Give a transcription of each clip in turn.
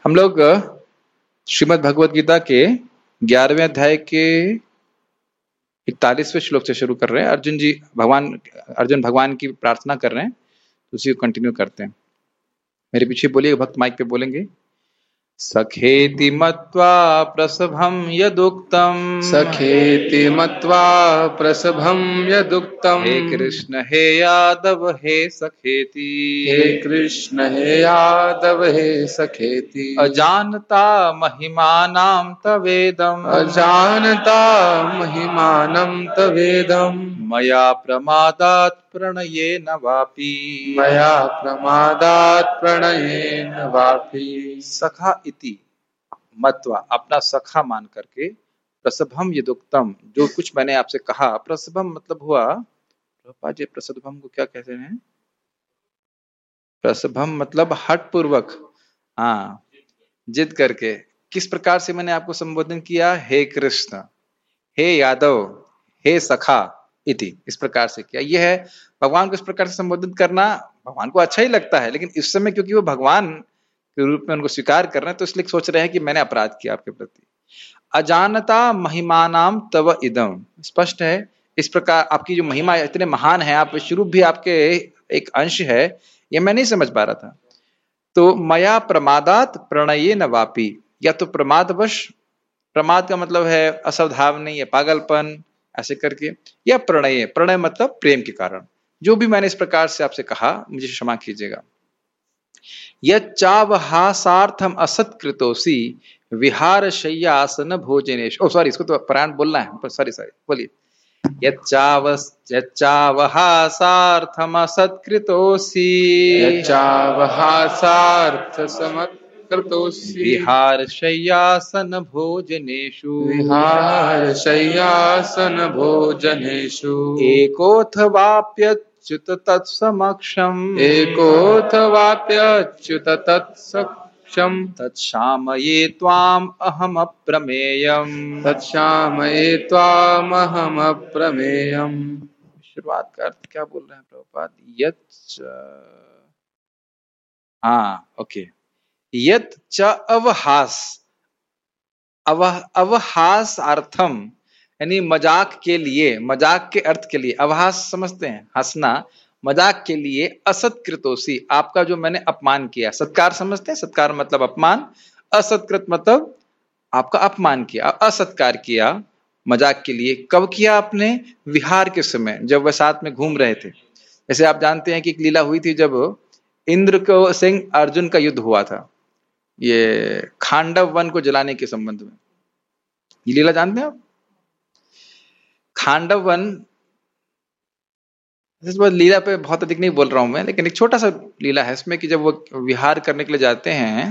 हम लोग श्रीमद् भगवद गीता के 11वें अध्याय के 41वें श्लोक से शुरू कर रहे हैं। अर्जुन भगवान की प्रार्थना कर रहे हैं, तो उसी को कंटिन्यू करते हैं। मेरे पीछे बोलिए, भक्त माइक पे बोलेंगे। सखेति मत्वा प्रसभं यदुक्तम्, सखेति मत्वा प्रसभं यदुक्तम्। हे कृष्ण हे यादव हे सखेति, हे कृष्ण हे यादव हे सखेति। अजानता महिमानां तवेदम्, अजानता महिमानं तवेदम्। मया प्रमादात् प्रणयेन वापि, मया प्रमादात् प्रणयेन वापि। सखा इति मत्वा, अपना सखा मान करके, प्रसभम यदुक्तम, जो कुछ मैंने आपसे कहा। प्रसभम मतलब हुआ, प्रभुपाद जी प्रसभम को क्या कहते हैं? प्रसभम मतलब हठ पूर्वक, हाँ, जिद करके। किस प्रकार से मैंने आपको संबोधन किया? हे कृष्ण, हे यादव, हे सखा इति, इस प्रकार से किया। यह है भगवान को इस प्रकार से संबोधित करना। भगवान को अच्छा ही लगता है, लेकिन इस समय क्योंकि वो भगवान के रूप में उनको स्वीकार कर रहे हैं, तो इसलिए सोच रहे हैं कि मैंने अपराध किया आपके प्रति। अजानता महिमानाम तव इदम, स्पष्ट है। इस प्रकार आपकी जो महिमा इतने महान है, आप स्वरूप भी आपके एक अंश है, ये मैं नहीं समझ पा रहा था। तो मया प्रमादात प्रणयेन वापि, या तो प्रमादवश, प्रमाद का मतलब है असावधानी या पागलपन, ऐसे करके, या प्रणय, प्रणय मतलब प्रेम के कारण। जो भी मैंने इस प्रकार से आपसे कहा, मुझे क्षमा कीजिएगा। यच्चावहासार्थम असत्कृतोसी विहार शय्यासन भोजनेश, ओ सॉरी, इसको तो प्राण बोलना है, सॉरी बोलिए। यच्चावहासार्थम असत्कृतोसी, यच्चावहासार्थ समत्कृतोऽसि विहार शय्यासन भोजनेषु, विहार शय्यासन भोजनेषु। एकोऽथवाप्यच्युत तत्समक्षम्, एकोऽथवाप्यच्युत तत्सक्षम्। तत्क्षामये त्वाम् अहम् अप्रमेयम्, तत्क्षामये त्वामहम् अप्रमेयम्। शुरुआत का अर्थ क्या बोल रहे हैं प्रभुपाद? ओके। यत् च अवहास, अवहास अर्थम, यानी मजाक के लिए, मजाक के अर्थ के लिए। अवहास समझते हैं, हंसना, मजाक के लिए। असत्कृतोसी, आपका जो मैंने अपमान किया। सत्कार समझते हैं, सत्कार मतलब अपमान, असत्कृत मतलब आपका अपमान किया, असत्कार किया, मजाक के लिए। कब किया आपने? विहार के समय, जब वह साथ में घूम रहे थे। जैसे आप जानते हैं कि एक लीला हुई थी, जब इंद्र को सिंह अर्जुन का युद्ध हुआ था, ये खांडव वन को जलाने के संबंध में। ये लीला जानते हैं आप? खांडव वन, इस बार लीला पे बहुत अधिक नहीं बोल रहा हूं मैं, लेकिन एक छोटा सा लीला है इसमें कि जब वो विहार करने के लिए जाते हैं,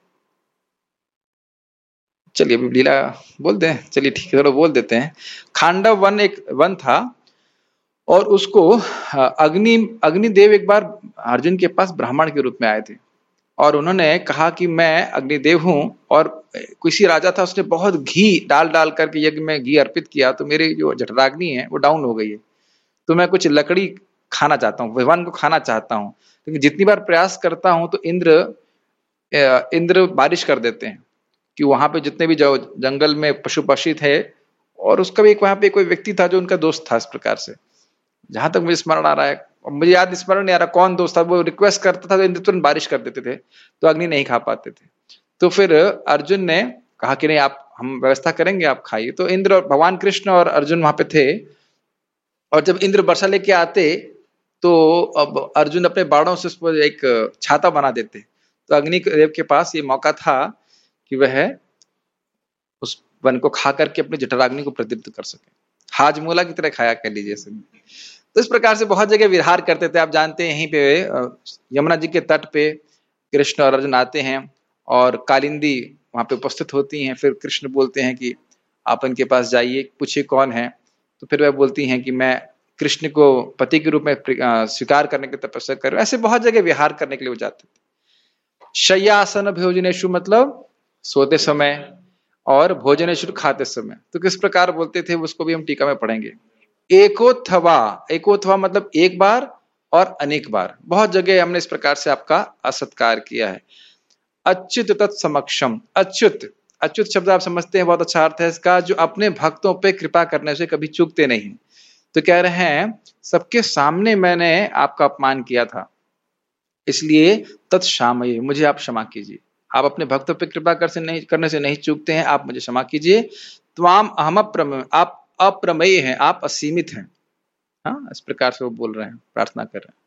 चलिए अभी लीला बोल दें, चलिए ठीक है, थोड़ा बोल देते हैं। खांडव वन एक वन था, और उसको अग्निदेव एक बार अर्जुन के पास ब्राह्मण के रूप में आए थे, और उन्होंने कहा कि मैं अग्निदेव हूं, और किसी राजा था, उसने बहुत घी डाल करके यज्ञ में घी अर्पित किया, तो मेरी जो जठराग्नि है वो डाउन हो गई है, तो मैं कुछ लकड़ी खाना चाहता हूँ, भगवान को खाना चाहता हूँ। लेकिन जितनी बार प्रयास करता हूं, तो इंद्र बारिश कर देते हैं कि वहां पे जितने भी जंगल में पशु पक्षी थे, और उसका भी एक वहां पे कोई व्यक्ति था जो उनका दोस्त था। इस प्रकार से, जहां तक मुझे स्मरण आ रहा है, मुझे याद स्मरण नहीं आ रहा कौन दोस्त था, वो रिक्वेस्ट करता था तो इंद्र तुरंत बारिश कर देते थे, तो अग्नि नहीं खा पाते थे। तो फिर अर्जुन ने कहा कि नहीं, आप, हम व्यवस्था करेंगे, आप खाइए। तो इंद्र और भगवान कृष्ण और अर्जुन वहां पे थे, और जब इंद्र वर्षा लेके आते, तो अब अर्जुन अपने बाणों से उस पर एक छाता बना देते। तो अग्निदेव के पास ये मौका था कि वह उस वन को खा करके अपनी जठराग्नि को प्रदीप्त कर सके, हाजमूला की तरह खाया कह लीजिए। तो इस प्रकार से बहुत जगह विहार करते थे। आप जानते हैं, यहीं पे यमुना जी के तट पे कृष्ण और अर्जुन आते हैं, और कालिंदी वहां पे उपस्थित होती हैं। फिर कृष्ण बोलते हैं कि आप इनके पास जाइए, पूछिए कौन है। तो फिर वह बोलती हैं कि मैं कृष्ण को पति के रूप में स्वीकार करने की तपस्या कर रही हूं। ऐसे बहुत जगह विहार करने के लिए वो जाते थे। शय्यासन भोजनेषु मतलब सोते समय, और भोजनेषु खाते समय। तो किस प्रकार बोलते थे उसको भी हम टीका में पढ़ेंगे। एकोथवा मतलब एक बार और अनेक बार, बहुत जगह हमने इस प्रकार से आपका असत्कार किया है। अच्युत तत्समक्षम। अच्युत, अच्युत शब्द आप समझते हैं, बहुत अच्छा अर्थ है इसका, जो अपने भक्तों पे कृपा करने से कभी चूकते नहीं। तो कह रहे हैं सबके सामने मैंने आपका अपमान किया था, इसलिए तत्क्षामये, मुझे आप क्षमा कीजिए। आप अपने भक्तों पे कृपा करने से नहीं चूकते हैं, आप मुझे क्षमा कीजिए। त्वाम अहम अप्रमेय, आप अप्रमेय हैं, आप असीमित हैं। हाँ, इस प्रकार से वो बोल रहे हैं, प्रार्थना कर रहे हैं।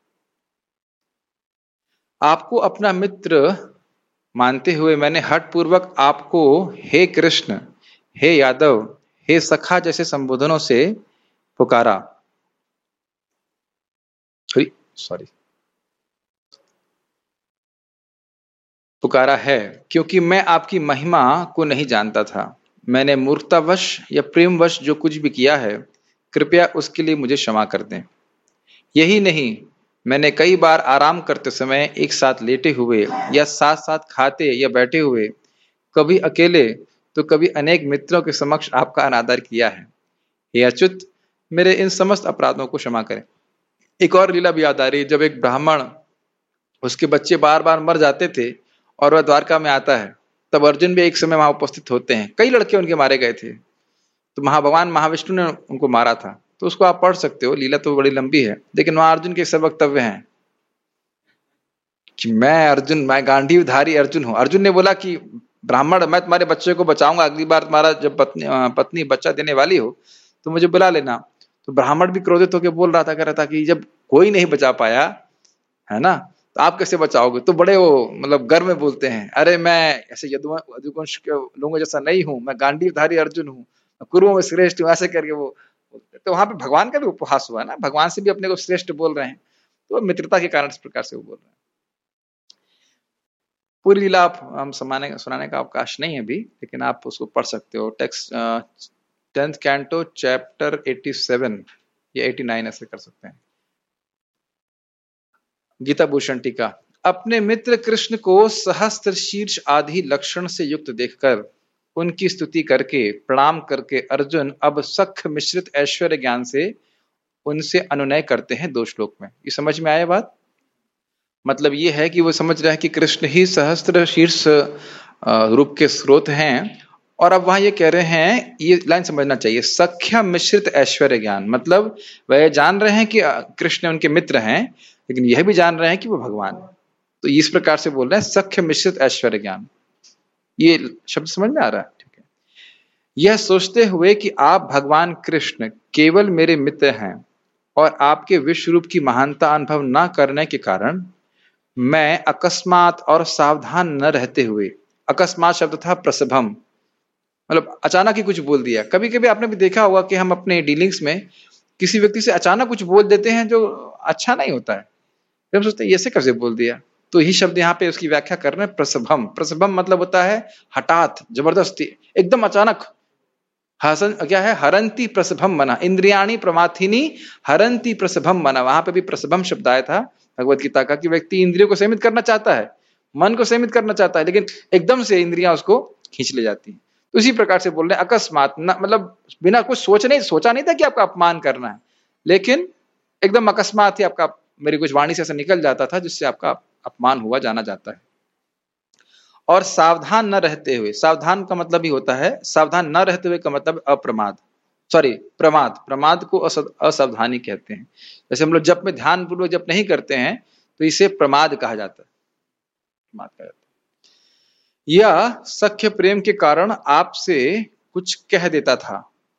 आपको अपना मित्र मानते हुए मैंने हठ पूर्वक आपको हे कृष्ण, हे यादव, हे सखा जैसे संबोधनों से पुकारा। सॉरी, पुकारा है, क्योंकि मैं आपकी महिमा को नहीं जानता था। मैंने मूर्खतावश या प्रेमवश जो कुछ भी किया है, कृपया उसके लिए मुझे क्षमा कर दें। यही नहीं, मैंने कई बार आराम करते समय एक साथ लेटे हुए या साथ साथ खाते या बैठे हुए, कभी अकेले तो कभी अनेक मित्रों के समक्ष आपका अनादर किया है। हे अच्युत, मेरे इन समस्त अपराधों को क्षमा करें। एक और लीला भी याद आ रही है, जब एक ब्राह्मण, उसके बच्चे बार बार मर जाते थे और वह द्वारका में आता है, तब अर्जुन भी एक समय वहां उपस्थित होते हैं। कई लड़के उनके मारे गए थे, तो भगवान महाविष्णु ने उनको मारा था। तो उसको आप पढ़ सकते हो, लीला तो बड़ी लंबी है, लेकिन वहां अर्जुन के सब वक्तव्य हैं कि मैं अर्जुन, मैं गांडीवधारी अर्जुन हूं। अर्जुन ने बोला कि ब्राह्मण, मैं तुम्हारे बच्चे को बचाऊंगा, अगली बार तुम्हारा जब पत्नी बच्चा देने वाली हो तो मुझे बुला लेना। तो ब्राह्मण भी क्रोधित होकर बोल रहा था, कह रहा था कि जब कोई नहीं बचा पाया है ना, तो आप कैसे बचाओगे। तो बड़े वो मतलब गर्व में बोलते हैं, अरे मैं ऐसे यदुवंश के लोगों जैसा नहीं हूं, मैं गांडीवधारी अर्जुन हूँ, कुरुओं में श्रेष्ठ हूँ, ऐसे करके वो। तो वहां पे भगवान का भी उपहास हुआ ना, भगवान से भी अपने को श्रेष्ठ बोल रहे हैं। तो मित्रता के कारण इस प्रकार से वो बोल रहे हैं। पूरी लीला आप हम सुनाने का अवकाश नहीं है अभी, लेकिन आप उसको पढ़ सकते हो। टेक्स्ट 10th कैंटो चैप्टर 87 या 89 ऐसे कर सकते हैं। गीता भूषण टीका। अपने मित्र कृष्ण को सहस्त्र शीर्ष आदि लक्षण से युक्त देखकर उनकी स्तुति करके प्रणाम करके अर्जुन अब सख्य मिश्रित ऐश्वर्य ज्ञान से उनसे अनुनय करते हैं 2 श्लोक में। ये समझ में आया बात? मतलब ये है कि वो समझ रहे हैं कि कृष्ण ही सहस्त्र शीर्ष रूप के स्रोत हैं। और अब वहां ये कह रहे हैं, ये लाइन समझना चाहिए, सख्य मिश्रित ऐश्वर्य ज्ञान, मतलब वह जान रहे हैं कि कृष्ण उनके मित्र हैं, लेकिन यह भी जान रहे हैं कि वो भगवान है। तो इस प्रकार से बोल रहे हैं सख्य मिश्रित ऐश्वर्य ज्ञान। ये शब्द समझ में आ रहा है? ठीक है। यह सोचते हुए कि आप भगवान कृष्ण केवल मेरे मित्र हैं और आपके विश्व रूप की महानता अनुभव न करने के कारण मैं अकस्मात और सावधान न रहते हुए, अकस्मात शब्द था प्रसभम, मतलब अचानक ही कुछ बोल दिया। कभी कभी आपने भी देखा होगा कि हम अपने डीलिंग्स में किसी व्यक्ति से अचानक कुछ बोल देते हैं जो अच्छा नहीं होता है, हम सोचते हैं ये से कैसे बोल दिया। तो यही शब्द यहाँ पे उसकी व्याख्या कर रहे हैं, प्रसभम। प्रसभम मतलब होता है हठात, जबरदस्ती, एकदम अचानक। हसन क्या है, हरंती प्रसभम मना, इंद्रियाणी प्रमाथिनी हरंती प्रसभम मना। वहां पे भी प्रसभम शब्द आया था भगवत गीता का, कि व्यक्ति इंद्रियों को सीमित करना चाहता है, मन को सीमित करना चाहता है, लेकिन एकदम से इंद्रियां उसको खींच ले जाती है। तो इसी प्रकार से बोल रहे हैं अकस्मात, मतलब बिना कुछ सोचा नहीं था कि आपका अपमान करना है, लेकिन एकदम अकस्मात ही आपका, मेरी कुछ वाणी से ऐसा निकल जाता था जिससे आपका अपमान हुआ जाना जाता है। और सावधान न रहते हुए, सावधान का मतलब ही होता है, सावधान न रहते हुए का मतलब अप्रमाद, सॉरी प्रमाद। प्रमाद को असावधानी कहते हैं। जैसे हम लोग जप में ध्यान पूर्वक जप नहीं करते हैं तो इसे प्रमाद कहा जाता है, प्रमाद कहा जाता है। यह सख्य प्रेम के कारण आपसे कुछ कह देता था,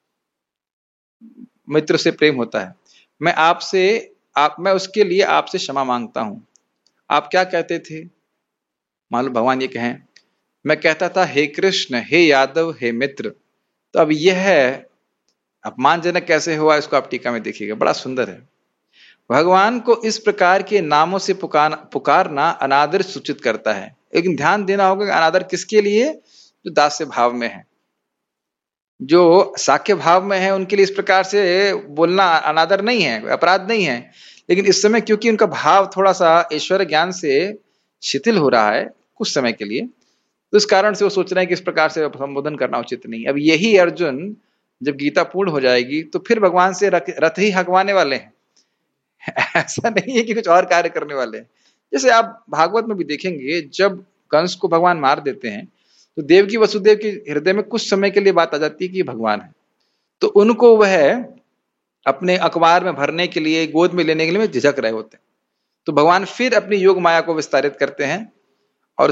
मित्र से प्रेम होता है। मैं उसके लिए आपसे क्षमा मांगता हूं। आप क्या कहते थे? मान लो भगवान ये कहें, मैं कहता था हे कृष्ण, हे यादव, हे मित्र। तो अब यह अपमानजनक कैसे हुआ, इसको आप टीका में देखिएगा, बड़ा सुंदर है। भगवान को इस प्रकार के नामों से पुकारना अनादर सूचित करता है, लेकिन ध्यान देना होगा कि अनादर किसके लिए? जो दास्य भाव में है, जो साक्ष्य भाव में है, उनके लिए इस प्रकार से बोलना अनादर नहीं है, अपराध नहीं है। लेकिन इस समय क्योंकि उनका भाव थोड़ा सा ऐश्वर्य ज्ञान से शिथिल हो रहा है कुछ समय के लिए, तो इस कारण से वो सोच रहे हैं कि इस प्रकार से संबोधन करना उचित नहीं। अब यही अर्जुन जब गीता पूर्ण हो जाएगी तो फिर भगवान से रथ ही हकवाने वाले हैं। ऐसा नहीं है कि कुछ और कार्य करने वाले हैं। जैसे आप भागवत में भी देखेंगे, जब कंस को भगवान मार देते हैं, तो देवकी वसुदेव के हृदय में कुछ समय के लिए बात आ जाती है कि ये भगवान है, तो उनको वह अपने अखबार में भरने के लिए, गोद में लेने के लिए झिझक रहे होते हैं। तो भगवान फिर अपनी योग माया को विस्तारित करते हैं और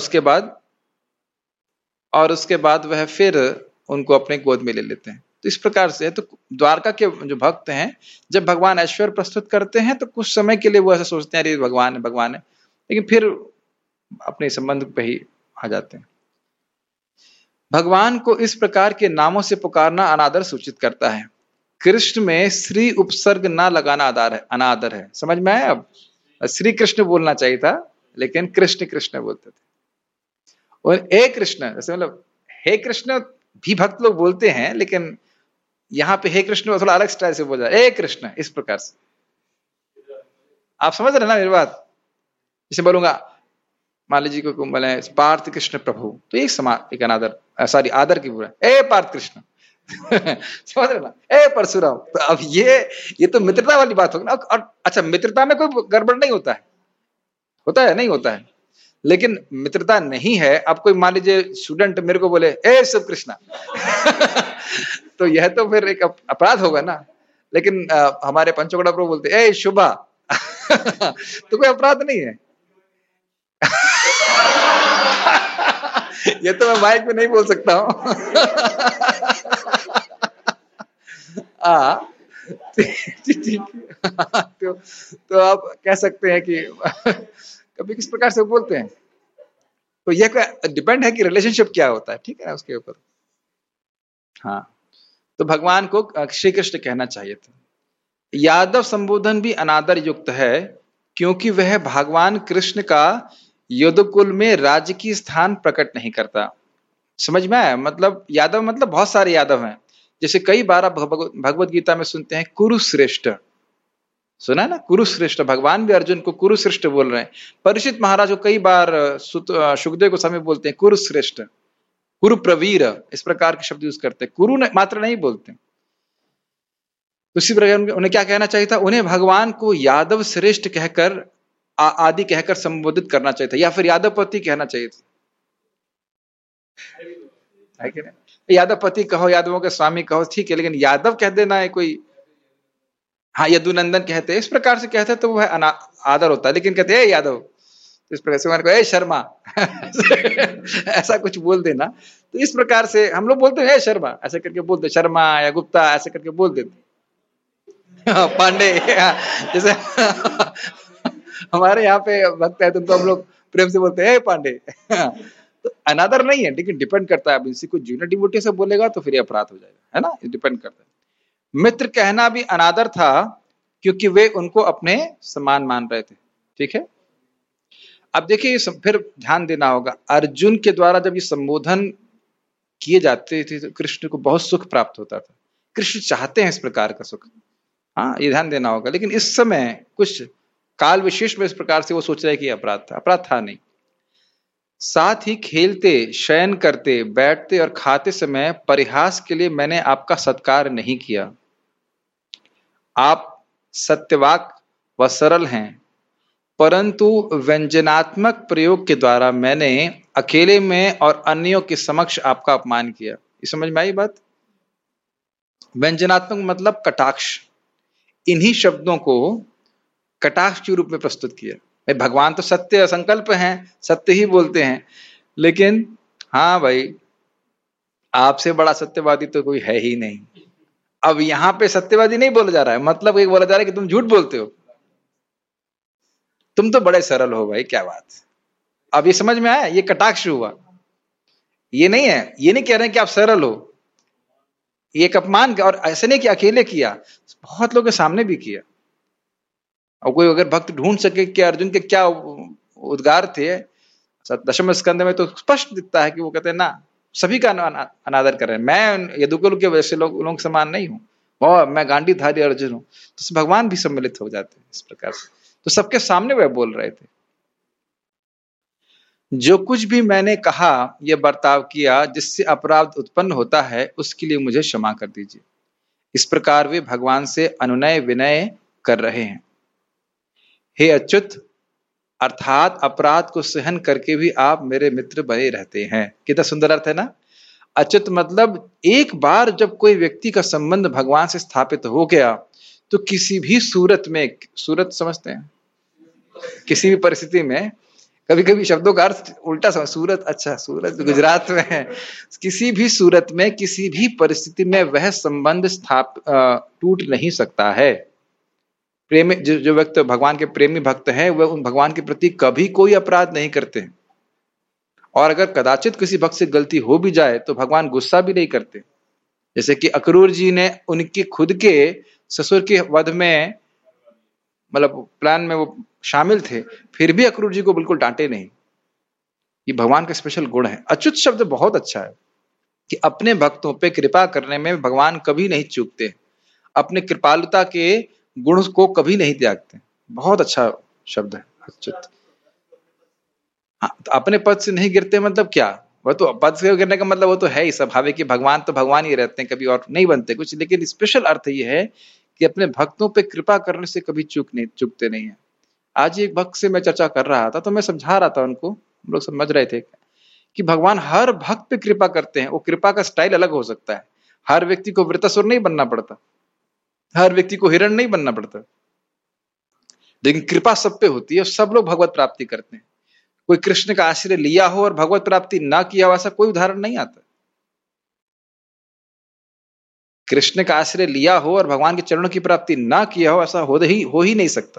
उसके बाद वह फिर उनको अपने गोद में ले लेते हैं। तो इस प्रकार से तो द्वारका के जो भक्त हैं, जब भगवान ऐश्वर्य प्रस्तुत करते हैं तो कुछ समय के लिए वो ऐसा सोचते हैं अरे भगवान है भगवान है, लेकिन फिर अपने संबंध पे ही आ जाते हैं। भगवान को इस प्रकार के नामों से पुकारना अनादर सूचित करता है। कृष्ण में श्री उपसर्ग ना लगाना अनादर है। समझ में आया? अब श्री कृष्ण बोलना चाहिए था, लेकिन कृष्ण कृष्ण बोलते थे। और हे कृष्ण, जैसे मतलब हे कृष्ण भी भक्त लोग बोलते हैं, लेकिन यहाँ पे हे कृष्ण थोड़ा अलग स्टाइल से बोला, हे कृष्ण, इस प्रकार से। आप समझ रहे ना मेरी बात? जैसे बोलूंगा, मान लीजिए को बोले पार्थ कृष्ण प्रभु, तो एक अनादर, सॉरी आदर की बुरा, ए पार्थ कृष्ण समझ रहे ना, ए परशुराम। तो अब ये तो मित्रता वाली बात होगी ना। और अच्छा, मित्रता में कोई गड़बड़ नहीं होता है, नहीं होता है, लेकिन मित्रता नहीं है। अब कोई मान लीजिए स्टूडेंट मेरे को बोले ए शिव कृष्णा तो यह तो फिर एक अपराध होगा ना। लेकिन हमारे पंचोगड़ा प्रभु बोलते ए शुभा तो कोई अपराध नहीं है ये तो मैं माइक में नहीं बोल सकता हूँ तो आप कह सकते हैं कि कभी किस प्रकार से बोलते हैं, तो यह डिपेंड है कि रिलेशनशिप क्या होता है, ठीक है ना, उसके ऊपर। हाँ, तो भगवान को श्री कृष्ण कहना चाहिए था। यादव संबोधन भी अनादर युक्त है, क्योंकि वह भगवान कृष्ण का यदुकुल में राज्य की स्थान प्रकट नहीं करता। समझ में आया? मतलब यादव मतलब बहुत सारे यादव हैं। जैसे कई बार आप भगवत गीता में सुनते हैं कुरुश्रेष्ठ, सुना ना, कुरुश्रेष्ठ। भगवान भी अर्जुन को कुरुश्रेष्ठ बोल रहे हैं। परीक्षित महाराज को कई बार सुखदेव गोस्वामी बोलते हैं कुरुश्रेष्ठ, कुरु प्रवीर, इस प्रकार के शब्द यूज करते हैं, कुरु मात्र नहीं बोलते। उसी प्रकार उन्हें क्या कहना चाहिए था? उन्हें भगवान को यादव श्रेष्ठ कहकर आदि कहकर संबोधित करना चाहिए था, या फिर यादवपति कहना चाहिए था, है कि नहीं? यादवपति कहो, यादवों के स्वामी कहो, ठीक है, लेकिन यादव कह देना है कोई, हाँ यदुनंदन कहते हैं, इस प्रकार से कहते हैं तो वह आदर होता है। लेकिन कहते हैं यादव, तो इस प्रकार से ए शर्मा ऐसा कुछ बोल देना, तो इस प्रकार से हम लोग बोलते हैं शर्मा, ऐसे करके बोलते, शर्मा या गुप्ता ऐसे करके बोल देते पांडे जैसे हमारे यहाँ पे भक्त है, तो हम लोग प्रेम से बोलते हैं पांडे तो अनादर नहीं है, लेकिन डिपेंड करता है। अब इसी को जूनियर डिवोटी से बोलेगा तो फिर अपराध हो जाएगा, है ना, ये डिपेंड करता है। मित्र कहना भी अनादर था, क्योंकि वे उनको अपने समान मान रहे थे, ठीक है। अब देखिए फिर ध्यान देना होगा, अर्जुन के द्वारा जब ये संबोधन किए जाते थे तो कृष्ण को बहुत सुख प्राप्त होता था। कृष्ण चाहते हैं इस प्रकार का सुख, हाँ, ये ध्यान देना होगा। लेकिन इस समय कुछ काल विशेष में इस प्रकार से वो सोच रहे कि अपराध था नहीं। साथ ही खेलते, शयन करते, बैठते और खाते समय परिहास के लिए मैंने आपका सत्कार नहीं किया। आप सत्यवाक व सरल हैं, परंतु व्यंजनात्मक प्रयोग के द्वारा मैंने अकेले में और अन्यों के समक्ष आपका अपमान किया। ये समझ में आई बात? व्यंजनात्मक मतलब कटाक्ष, इन्हीं शब्दों को कटाक्ष के रूप में प्रस्तुत किया। भाई भगवान तो सत्य संकल्प हैं, सत्य ही बोलते हैं, लेकिन हाँ भाई आपसे बड़ा सत्यवादी तो कोई है ही नहीं। अब यहाँ पे सत्यवादी नहीं बोला जा रहा है, मतलब एक बोला जा रहा है कि तुम झूठ बोलते हो, तुम तो बड़े सरल हो भाई, क्या बात। अब ये समझ में आया, ये कटाक्ष हुआ। ये नहीं है, ये नहीं कह रहे हैं कि आप सरल हो, ये एक अपमान, और ऐसे नहीं कि अकेले किया, बहुत लोगों के सामने भी किया। और कोई अगर भक्त ढूंढ सके कि अर्जुन के क्या उद्गार थे, दशम स्कंद में तो स्पष्ट दिखता है कि वो कहते हैं ना, सभी का अनादर कर रहे हैं। मैं यदुकुल के वैसे लोग समान नहीं हूं, और मैं गांडीधारी अर्जुन हूं, तो भगवान भी सम्मिलित हो जाते हैं इस प्रकार से। तो सबके सामने वह बोल रहे थे, जो कुछ भी मैंने कहा यह बर्ताव किया जिससे अपराध उत्पन्न होता है, उसके लिए मुझे क्षमा कर दीजिए। इस प्रकार वे भगवान से अनुनय विनय कर रहे हैं। हे अच्युत, अर्थात अपराध को सहन करके भी आप मेरे मित्र बने रहते हैं। कितना सुंदर अर्थ है ना। अच्युत मतलब एक बार जब कोई व्यक्ति का संबंध भगवान से स्थापित हो गया तो किसी भी सूरत में, सूरत समझते हैं, किसी भी परिस्थिति में, कभी कभी शब्दों का अर्थ उल्टा समझ, सूरत, अच्छा सूरत गुजरात में है, किसी भी सूरत में किसी भी परिस्थिति में वह संबंध टूट नहीं सकता है। प्रेमी जो व्यक्ति भगवान के प्रेमी भक्त हैं वह उन भगवान के प्रति कभी कोई अपराध नहीं करते, और अगर कदाचित किसी भक्त से गलती हो भी जाए तो भगवान गुस्सा भी नहीं करते। जैसे कि अक्रूर जी ने उनके खुद के ससुर के वध में, मतलब प्लान में वो शामिल थे, फिर भी अक्रूर जी को बिल्कुल डांटे नहीं। ये भगवान का स्पेशल गुण है। अच्युत शब्द बहुत अच्छा है कि अपने भक्तों पे कृपा करने में भगवान कभी नहीं चूकते, अपने कृपालुता के गुण को कभी नहीं त्यागते। बहुत अच्छा शब्द है अच्युत। हाँ, तो अपने पद से नहीं गिरते मतलब क्या, वह तो पद से गिरने का मतलब वो तो है ही स्वाभाविक कि भगवान तो भगवान ही रहते हैं, कभी और नहीं बनते कुछ, लेकिन स्पेशल अर्थ ये है कि अपने भक्तों पे कृपा करने से कभी चूकते नहीं है। आज एक भक्त से मैं चर्चा कर रहा था तो मैं समझा रहा था उनको, हम लोग समझ रहे थे कि भगवान हर भक्त पे कृपा करते हैं। वो कृपा का स्टाइल अलग हो सकता है, हर व्यक्ति को वृत्तासुर नहीं बनना पड़ता, हर व्यक्ति को हिरण नहीं बनना पड़ता, लेकिन कृपा सब पे होती है, सब लोग भगवत प्राप्ति करते हैं। कोई कृष्ण का आश्रय लिया हो और भगवत प्राप्ति ना किया हो ऐसा कोई उदाहरण नहीं आता। कृष्ण का आश्रय लिया हो और भगवान के चरणों की प्राप्ति ना किया हो ऐसा हो ही नहीं सकता।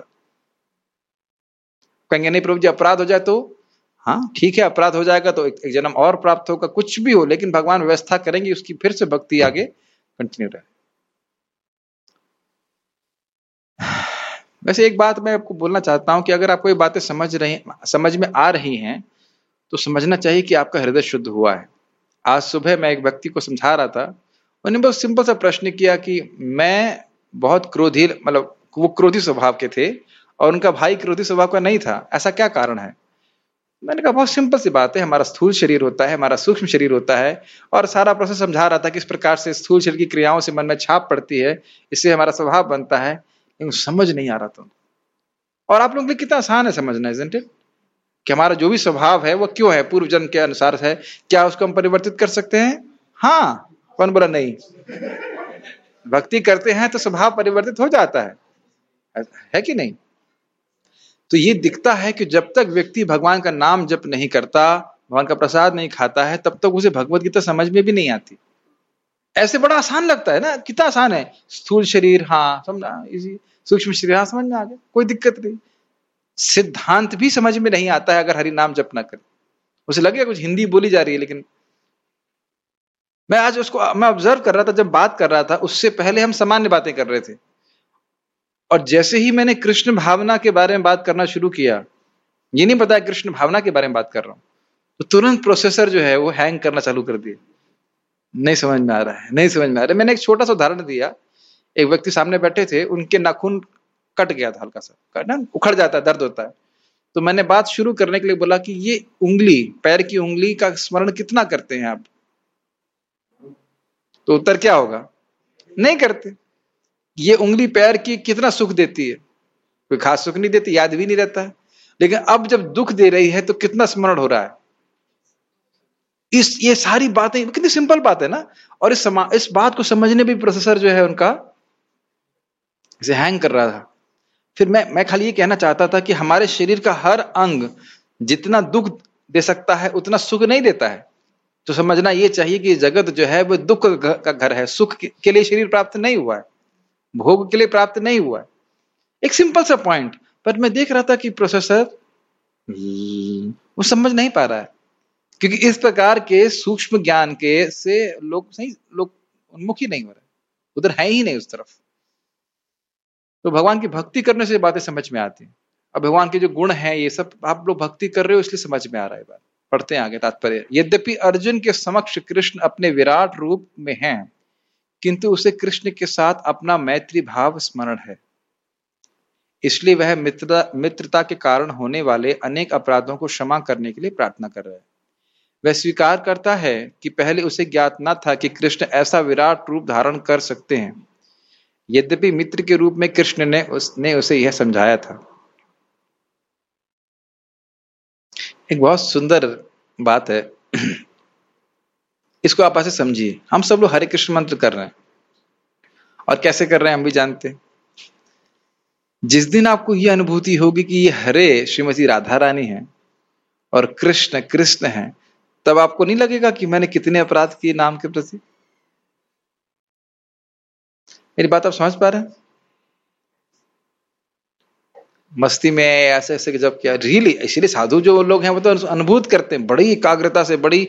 कहेंगे नहीं प्रभु जी अपराध हो जाए तो, हाँ ठीक है अपराध हो जाएगा तो एक जन्म और प्राप्त होगा, कुछ भी हो, लेकिन भगवान व्यवस्था करेंगे उसकी फिर से भक्ति आगे कंटिन्यू रहे। वैसे एक बात मैं आपको बोलना चाहता हूं कि अगर आपको ये बातें समझ में आ रही हैं तो समझना चाहिए कि आपका हृदय शुद्ध हुआ है। आज सुबह मैं एक व्यक्ति को समझा रहा था, उन्होंने बहुत सिंपल सा प्रश्न किया कि मैं बहुत क्रोधी, मतलब वो क्रोधी स्वभाव के थे और उनका भाई क्रोधी स्वभाव का नहीं था, ऐसा क्या कारण है। मैंने कहा बहुत सिंपल सी बात है, हमारा स्थूल शरीर होता है, हमारा सूक्ष्म शरीर होता है, और सारा प्रोसेस समझा रहा था किस प्रकार से स्थूल शरीर की क्रियाओं से मन में छाप पड़ती है, इससे हमारा स्वभाव बनता है, लेकिन समझ नहीं आ रहा था। और आप लोगों के लिए कितना आसान है समझना, isn't it? कि हमारा जो भी स्वभाव है वो क्यों है, पूर्व जन्म के अनुसार है, क्या उसको हम परिवर्तित कर सकते हैं? हाँ, कौन बोला नहीं? भक्ति करते हैं तो स्वभाव परिवर्तित हो जाता है कि नहीं? तो ये दिखता है कि जब तक व्यक्ति भगवान का नाम जप नहीं करता, भगवान का प्रसाद नहीं खाता है, तब तक उसे भगवत गीता समझ में भी नहीं आती। ऐसे बड़ा आसान लगता है ना, कितना आसान है, स्थूल शरीर हाँ समझा, इजी, सूक्ष्म शरीर हाँ समझ में आ गया, कोई दिक्कत नहीं। सिद्धांत भी समझ में नहीं आता है अगर हरि नाम जप ना करे, उसे लगेगा कुछ हिंदी बोली जा रही है। लेकिन मैं आज मैं ऑब्जर्व कर रहा था, जब बात कर रहा था उससे पहले हम सामान्य बातें कर रहे थे, और जैसे ही मैंने कृष्ण भावना के बारे में बात करना शुरू किया, ये नहीं पता कृष्ण भावना के बारे में बात कर रहा हूं, तो तुरंत प्रोसेसर जो है वो हैंग करना चालू कर दिया, नहीं समझ में आ रहा है, नहीं समझ में आ रहा है। मैंने एक छोटा सा उदाहरण दिया, एक व्यक्ति सामने बैठे थे, उनके नाखून कट गया था, हल्का सा ना उखड़ जाता है, दर्द होता है, तो मैंने बात शुरू करने के लिए बोला कि ये उंगली, पैर की उंगली का स्मरण कितना करते हैं आप? तो उत्तर क्या होगा? नहीं करते। ये उंगली पैर की कितना सुख देती है? कोई खास सुख नहीं देती, याद भी नहीं रहता है, लेकिन अब जब दुख दे रही है तो कितना स्मरण हो रहा है। ये सारी बातें कितनी सिंपल बात है ना, और इस बात को समझने भी प्रोसेसर जो है उनका इसे हैंग कर रहा था। फिर मैं खाली ये कहना चाहता था कि हमारे शरीर का हर अंग जितना दुख दे सकता है उतना सुख नहीं देता है। तो समझना ये चाहिए कि जगत जो है वो दुख का घर है, सुख के लिए शरीर प्राप्त नहीं हुआ है, भोग के लिए प्राप्त नहीं हुआ है। एक सिंपल सा पॉइंट, पर मैं देख रहा था कि प्रोसेसर वो समझ नहीं पा रहा है, क्योंकि इस प्रकार के सूक्ष्म ज्ञान के से लोग उन्मुख ही नहीं हो रहे, उधर है ही नहीं उस तरफ। तो भगवान की भक्ति करने से बातें समझ में आती हैं। अब भगवान के जो गुण हैं ये सब आप लोग भक्ति कर रहे हो इसलिए समझ में आ रहा है। बात पढ़ते हैं आगे तात्पर्य। यद्यपि अर्जुन के समक्ष कृष्ण अपने विराट रूप में हैं, किंतु उसे कृष्ण के साथ अपना मैत्री भाव स्मरण है, इसलिए वह मित्रता के कारण होने वाले अनेक अपराधों को क्षमा करने के लिए प्रार्थना कर रहा है। वह स्वीकार करता है कि पहले उसे ज्ञात न था कि कृष्ण ऐसा विराट रूप धारण कर सकते हैं, यद्यपि मित्र के रूप में कृष्ण ने उसे यह समझाया था। एक बहुत सुंदर बात है, इसको आप ऐसे समझिए। हम सब लोग हरे कृष्ण मंत्र कर रहे हैं, और कैसे कर रहे हैं हम भी जानते हैं। जिस दिन आपको यह अनुभूति होगी कि ये हरे श्रीमती राधा रानी है और कृष्ण कृष्ण है, तब आपको नहीं लगेगा कि मैंने कितने अपराध किए नाम के प्रति। मेरी बात आप समझ पा रहे हैं? मस्ती में ऐसे ऐसे जब किया, रियली। इसलिए साधु जो लोग हैं वो तो अनुभूत करते हैं, बड़ी एकाग्रता से, बड़ी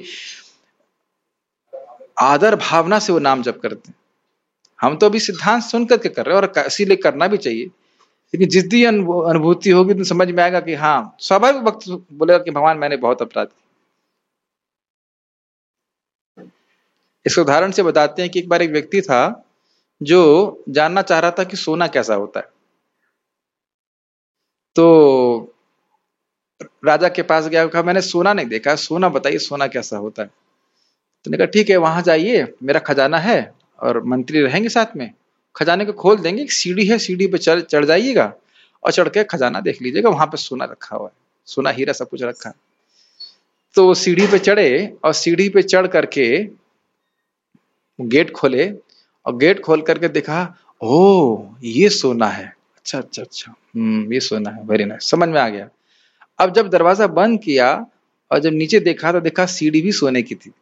आदर भावना से वो नाम जप करते हैं। हम तो अभी सिद्धांत सुन करके कर रहे हैं, और इसीलिए करना भी चाहिए। लेकिन जिस दिन अनुभूति होगी तो समझ में आएगा कि हाँ, स्वाभाविक वक्त बोलेगा कि भगवान मैंने बहुत अपराध किए। इस उदाहरण से बताते हैं कि एक बार एक व्यक्ति था जो जानना चाह रहा था कि सोना कैसा होता है। तो राजा के पास गया, कहा मैंने सोना नहीं देखा, सोना बताइए सोना कैसा होता है। तो ने कहा ठीक है, वहां जाइए, मेरा खजाना है और मंत्री रहेंगे साथ में, खजाने को खोल देंगे, एक सीढ़ी है, सीढ़ी पे चढ़ जाइएगा और चढ़ के खजाना देख लीजिएगा, वहां पे सोना रखा हुआ है, सोना हीरा सब कुछ रखा है। तो सीढ़ी पे चढ़े और सीढ़ी पे चढ़ करके गेट खोले, और गेट खोल करके देखा, ओ ये सोना है, अच्छा अच्छा अच्छा, ये सोना है, वेरी नाइस, समझ में आ गया। अब जब दरवाजा बंद किया और जब नीचे देखा तो देखा सीढ़ी भी सोने की थी।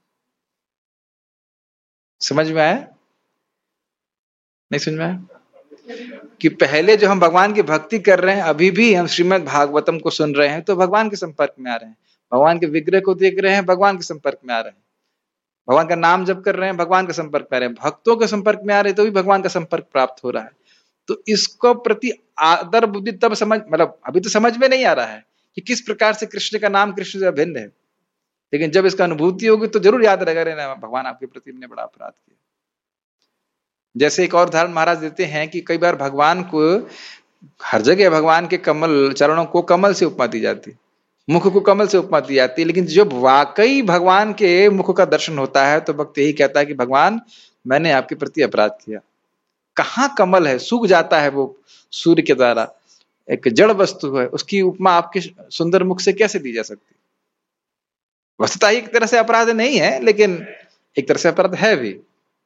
समझ में आया? नहीं समझ में आया? कि पहले जो हम भगवान की भक्ति कर रहे हैं, अभी भी हम श्रीमद् भागवतम को सुन रहे हैं तो भगवान के संपर्क में आ रहे हैं, भगवान के विग्रह को देख रहे हैं, भगवान के संपर्क में आ रहे हैं, भगवान का नाम जप कर रहे हैं, भगवान के संपर्क में आ रहे हैं, भक्तों के संपर्क में आ रहे हैं तो भी भगवान का संपर्क प्राप्त हो रहा है। तो इसको प्रति आदर बुद्धि तब समझ, मतलब अभी तो समझ में नहीं आ रहा है कि किस प्रकार से कृष्ण का नाम कृष्ण से अभिन्न है, लेकिन जब इसका अनुभूति होगी तो जरूर याद रहेगा, भगवान आपके प्रति मैंने बड़ा अपराध किया। जैसे एक और उदाहरण महाराज देते हैं कि कई बार भगवान को, हर जगह भगवान के कमल चरणों को कमल से उपमा दी जाती, मुख को कमल से उपमा दी जाती है, लेकिन जब वाकई भगवान के मुख का दर्शन होता है तो भक्त यही कहता है कि भगवान मैंने आपके प्रति अपराध किया। कहाँ कमल है, सूख जाता है वो सूर्य के द्वारा, एक जड़ वस्तु है, उसकी उपमा आपके सुंदर मुख से कैसे दी जा सकती? वस्तुतः एक तरह से अपराध नहीं है, लेकिन एक तरह से अपराध है भी।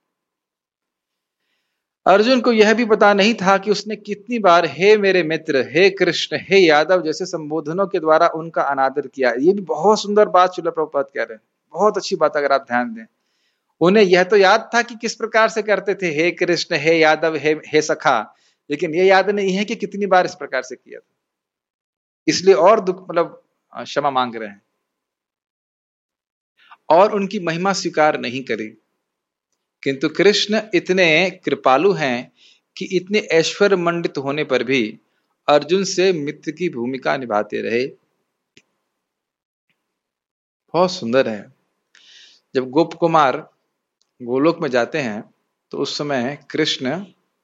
अर्जुन को यह भी पता नहीं था कि उसने कितनी बार हे मेरे मित्र, हे कृष्ण, हे यादव जैसे संबोधनों के द्वारा उनका अनादर किया। ये भी बहुत सुंदर बात श्रील प्रभुपाद कह रहे हैं, बहुत अच्छी बात, अगर आप ध्यान दें। उन्हें यह तो याद था कि किस प्रकार से करते थे, हे कृष्ण, हे यादव, हे सखा, लेकिन यह याद नहीं है कि कितनी बार इस प्रकार से किया था, इसलिए और दुख, मतलब क्षमा मांग रहे हैं और उनकी महिमा स्वीकार नहीं करी। किंतु कृष्ण इतने कृपालु हैं कि इतने ऐश्वर्य मंडित होने पर भी अर्जुन से मित्र की भूमिका निभाते रहे। बहुत सुंदर है। जब गोप कुमार गोलोक में जाते हैं तो उस समय कृष्ण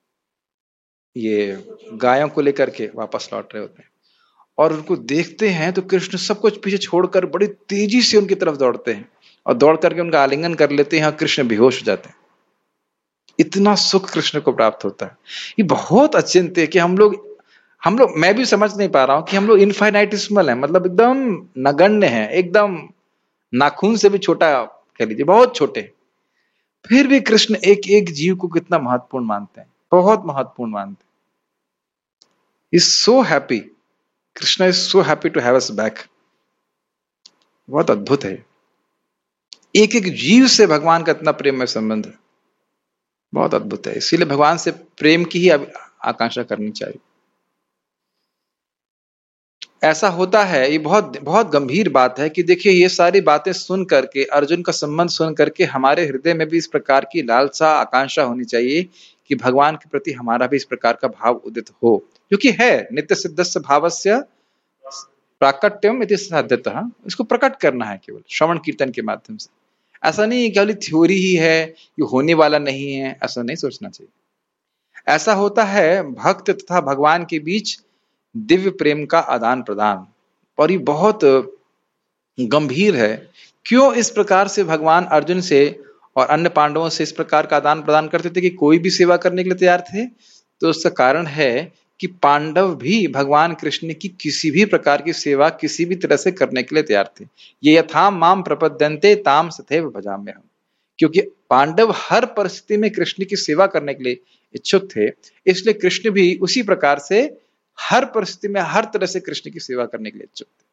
ये गायों को लेकर के वापस लौट रहे होते हैं, और उनको देखते हैं तो कृष्ण सब कुछ पीछे छोड़कर बड़ी तेजी से उनकी तरफ दौड़ते हैं और दौड़ करके उनका आलिंगन कर लेते हैं और कृष्ण बेहोश हो जाते हैं। इतना सुख कृष्ण को प्राप्त होता है। ये बहुत अचिंत्य है कि हम लोग मैं भी समझ नहीं पा रहा हूं कि हम लोग इनफाइनाइटिस्मल है, मतलब एकदम नगण्य है, एकदम नाखून से भी छोटा कह लीजिए, बहुत छोटे, फिर भी कृष्ण एक एक जीव को कितना महत्वपूर्ण मानते हैं, बहुत महत्वपूर्ण मानते हैं। Is so happy, Krishna is so happy to have us back. बहुत अद्भुत है। एक एक जीव से भगवान का इतना प्रेम में संबंध है, बहुत अद्भुत है। इसीलिए भगवान से प्रेम की ही आकांक्षा करनी चाहिए। ऐसा होता है, ये बहुत बहुत गंभीर बात है कि देखिए ये सारी बातें सुन करके, अर्जुन का संबंध सुन करके हमारे हृदय में भी इस प्रकार की लालसा आकांक्षा होनी चाहिए कि भगवान के प्रति हमारा भी इस प्रकार का भाव उदित हो, जो कि है नित्य सिद्धस्य भावस्य प्राकट्यम इति साध्यतः। इसको प्रकट करना है केवल श्रवण कीर्तन के माध्यम से। ऐसा नहीं केवल थ्योरी ही है, ये होने वाला नहीं है, ऐसा नहीं सोचना चाहिए। ऐसा होता है भक्त तथा भगवान के बीच दिव्य प्रेम का आदान प्रदान, और ये बहुत गंभीर है। क्यों इस प्रकार से भगवान अर्जुन से और अन्य पांडवों से इस प्रकार का आदान प्रदान करते थे कि कोई भी सेवा करने के लिए तैयार थे? तो उसका कारण है कि पांडव भी भगवान कृष्ण की किसी भी प्रकार की सेवा किसी भी तरह से करने के लिए तैयार थे। ये यथा माम प्रपद्यन्ते ताम तथैव भजाम्यहम्। क्योंकि पांडव हर परिस्थिति में कृष्ण की सेवा करने के लिए इच्छुक थे, इसलिए कृष्ण भी उसी प्रकार से हर परिस्थिति में हर तरह से कृष्ण की सेवा करने के लिए इच्छुक थे।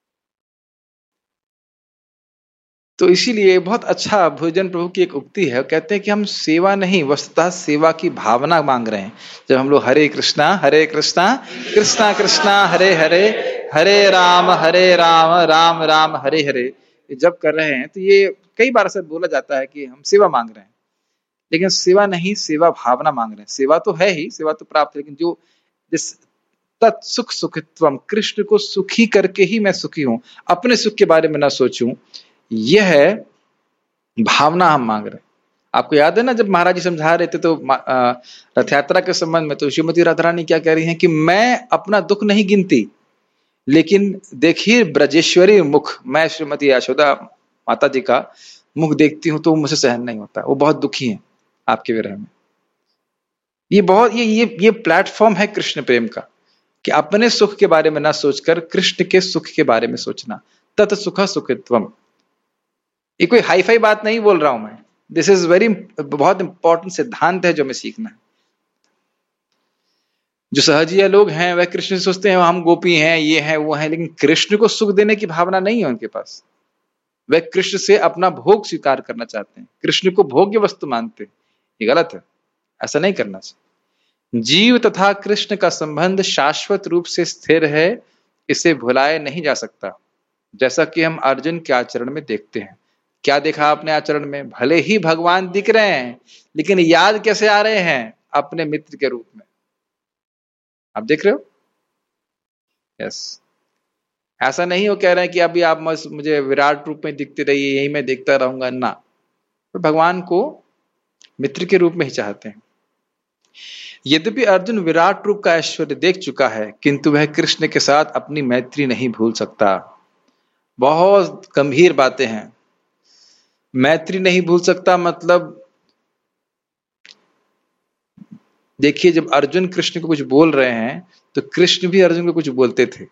तो इसीलिए बहुत अच्छा भोजन प्रभु की एक उक्ति है, कहते हैं कि हम सेवा नहीं, वस्तुतः सेवा की भावना मांग रहे हैं। जब हम लोग हरे कृष्णा कृष्णा कृष्णा हरे हरे, हरे राम राम राम हरे हरे जब कर रहे हैं, तो ये कई बार ऐसा बोला जाता है कि हम सेवा मांग रहे हैं, लेकिन सेवा नहीं, सेवा भावना मांग रहे हैं। सेवा तो है ही, सेवा तो प्राप्त है, लेकिन जो जिस तत्सुख सुखित्वम, कृष्ण को सुखी करके ही मैं सुखी हूं, अपने सुख के बारे में ना सोचूं, यह है भावना हम मांग रहे हैं। आपको याद है ना, जब महाराज जी समझा रहे थे तो रथ यात्रा के संबंध में, तो श्रीमती राधा रानी क्या कह रही हैं कि मैं अपना दुख नहीं गिनती, लेकिन देखिए ब्रजेश्वरी मुख, मैं श्रीमती यशोदा माता जी का मुख देखती हूं तो मुझे सहन नहीं होता, वो बहुत दुखी हैं आपके विरह में। ये बहुत ये प्लेटफॉर्म है कृष्ण प्रेम का, कि अपने सुख के बारे में ना सोचकर कृष्ण के सुख के बारे में सोचना। तत् सुख सुखित्वम, ये कोई हाई फाई बात नहीं बोल रहा हूं मैं, दिस इज वेरी बहुत इंपॉर्टेंट सिद्धांत है जो हमें सीखना है। जो सहजिया लोग हैं वह कृष्ण से सोचते हैं हम गोपी हैं, ये है वो है, लेकिन कृष्ण को सुख देने की भावना नहीं है उनके पास। वह कृष्ण से अपना भोग स्वीकार करना चाहते हैं, कृष्ण को भोग्य वस्तु मानते हैं। ये गलत है, ऐसा नहीं करना चाहिए। जीव तथा कृष्ण का संबंध शाश्वत रूप से स्थिर है, इसे भुलाया नहीं जा सकता। जैसा कि हम अर्जुन के आचरण में देखते हैं। क्या देखा आपने आचरण में? भले ही भगवान दिख रहे हैं, लेकिन याद कैसे आ रहे हैं? अपने मित्र के रूप में। आप देख रहे हो? यस। ऐसा नहीं हो कह रहे हैं कि अभी आप मुझे विराट रूप में दिखते रहिए, यही मैं देखता रहूंगा ना। तो भगवान को मित्र के रूप में ही चाहते हैं। यद्यपि अर्जुन विराट रूप का ऐश्वर्य देख चुका है, किंतु वह कृष्ण के साथ अपनी मैत्री नहीं भूल सकता। बहुत गंभीर बातें हैं। मैत्री नहीं भूल सकता मतलब, देखिए जब अर्जुन कृष्ण को कुछ बोल रहे हैं तो कृष्ण भी अर्जुन को कुछ बोलते थे।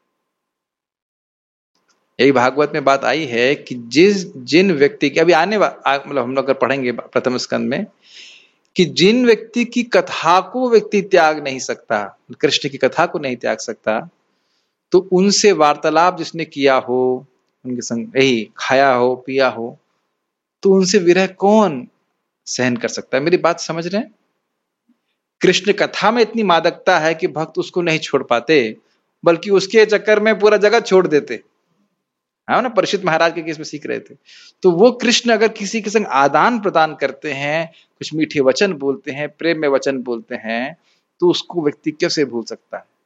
यही भागवत में बात आई है कि जिन व्यक्ति की, अभी आने मतलब हम लोग अगर पढ़ेंगे प्रथम स्कंद में, कि जिन व्यक्ति की कथा को व्यक्ति त्याग नहीं सकता, कृष्ण की कथा को नहीं त्याग सकता, तो उनसे वार्तालाप जिसने किया हो, उनके संग यही खाया हो पिया हो, तो उनसे विरह कौन सहन कर सकता है? मेरी बात समझ रहे हैं? कृष्ण कथा में इतनी मादकता है कि भक्त उसको नहीं छोड़ पाते, बल्कि उसके चक्कर में पूरा जगत छोड़ देते। हाँ ना, परीक्षित महाराज के केस में सीख रहे थे। तो वो कृष्ण अगर किसी के संग आदान प्रदान करते हैं, कुछ मीठे वचन बोलते हैं, प्रेम में वचन बोलते हैं, तो उसको व्यक्ति कैसे भूल सकता है?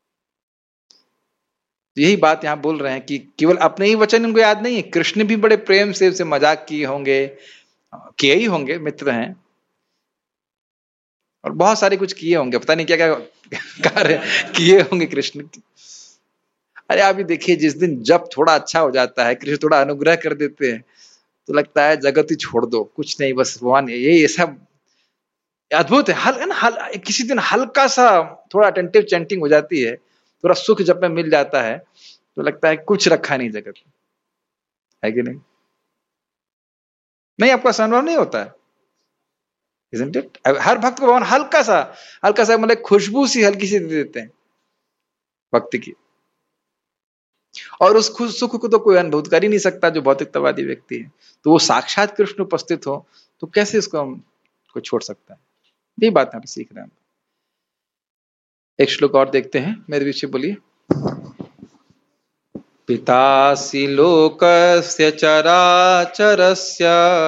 यही बात यहां बोल रहे हैं कि केवल अपने ही वचन उनको याद नहीं है, कृष्ण भी बड़े प्रेम से उसे मजाक किए होंगे, किए ही होंगे, मित्र हैं, और बहुत सारे कुछ किए होंगे, पता नहीं क्या क्या कार्य किए होंगे कृष्ण। अरे आप ही देखिए, जिस दिन जब थोड़ा अच्छा हो जाता है, कृष्ण थोड़ा अनुग्रह कर देते हैं, तो लगता है जगत ही छोड़ दो, कुछ नहीं, बस भगवान ये सब अद्भुत है। किसी दिन हल्का सा थोड़ा अटेंटिव चैंटिंग हो जाती है, थोड़ा सुख जब में मिल जाता है, तो लगता है कुछ रखा नहीं जगत में, है कि नहीं? नहीं, आपका अनुभव नहीं होता है? Isn't it? हर भक्त को भगवान हल्का सा मतलब खुशबू सी हल्की सी दे देते हैं भक्ति की, और उस खुश सुख को तो कोई अनुभव कर ही नहीं सकता जो भौतिकतावादी व्यक्ति है। तो वो साक्षात कृष्ण उपस्थित हो तो कैसे इसको हम को छोड़ सकता है? यही बात यहाँ पे सीख रहे हैं। एक श्लोक और देखते हैं, मेरे पीछे बोलिए। पितासि लोकस्य चराचरस्य,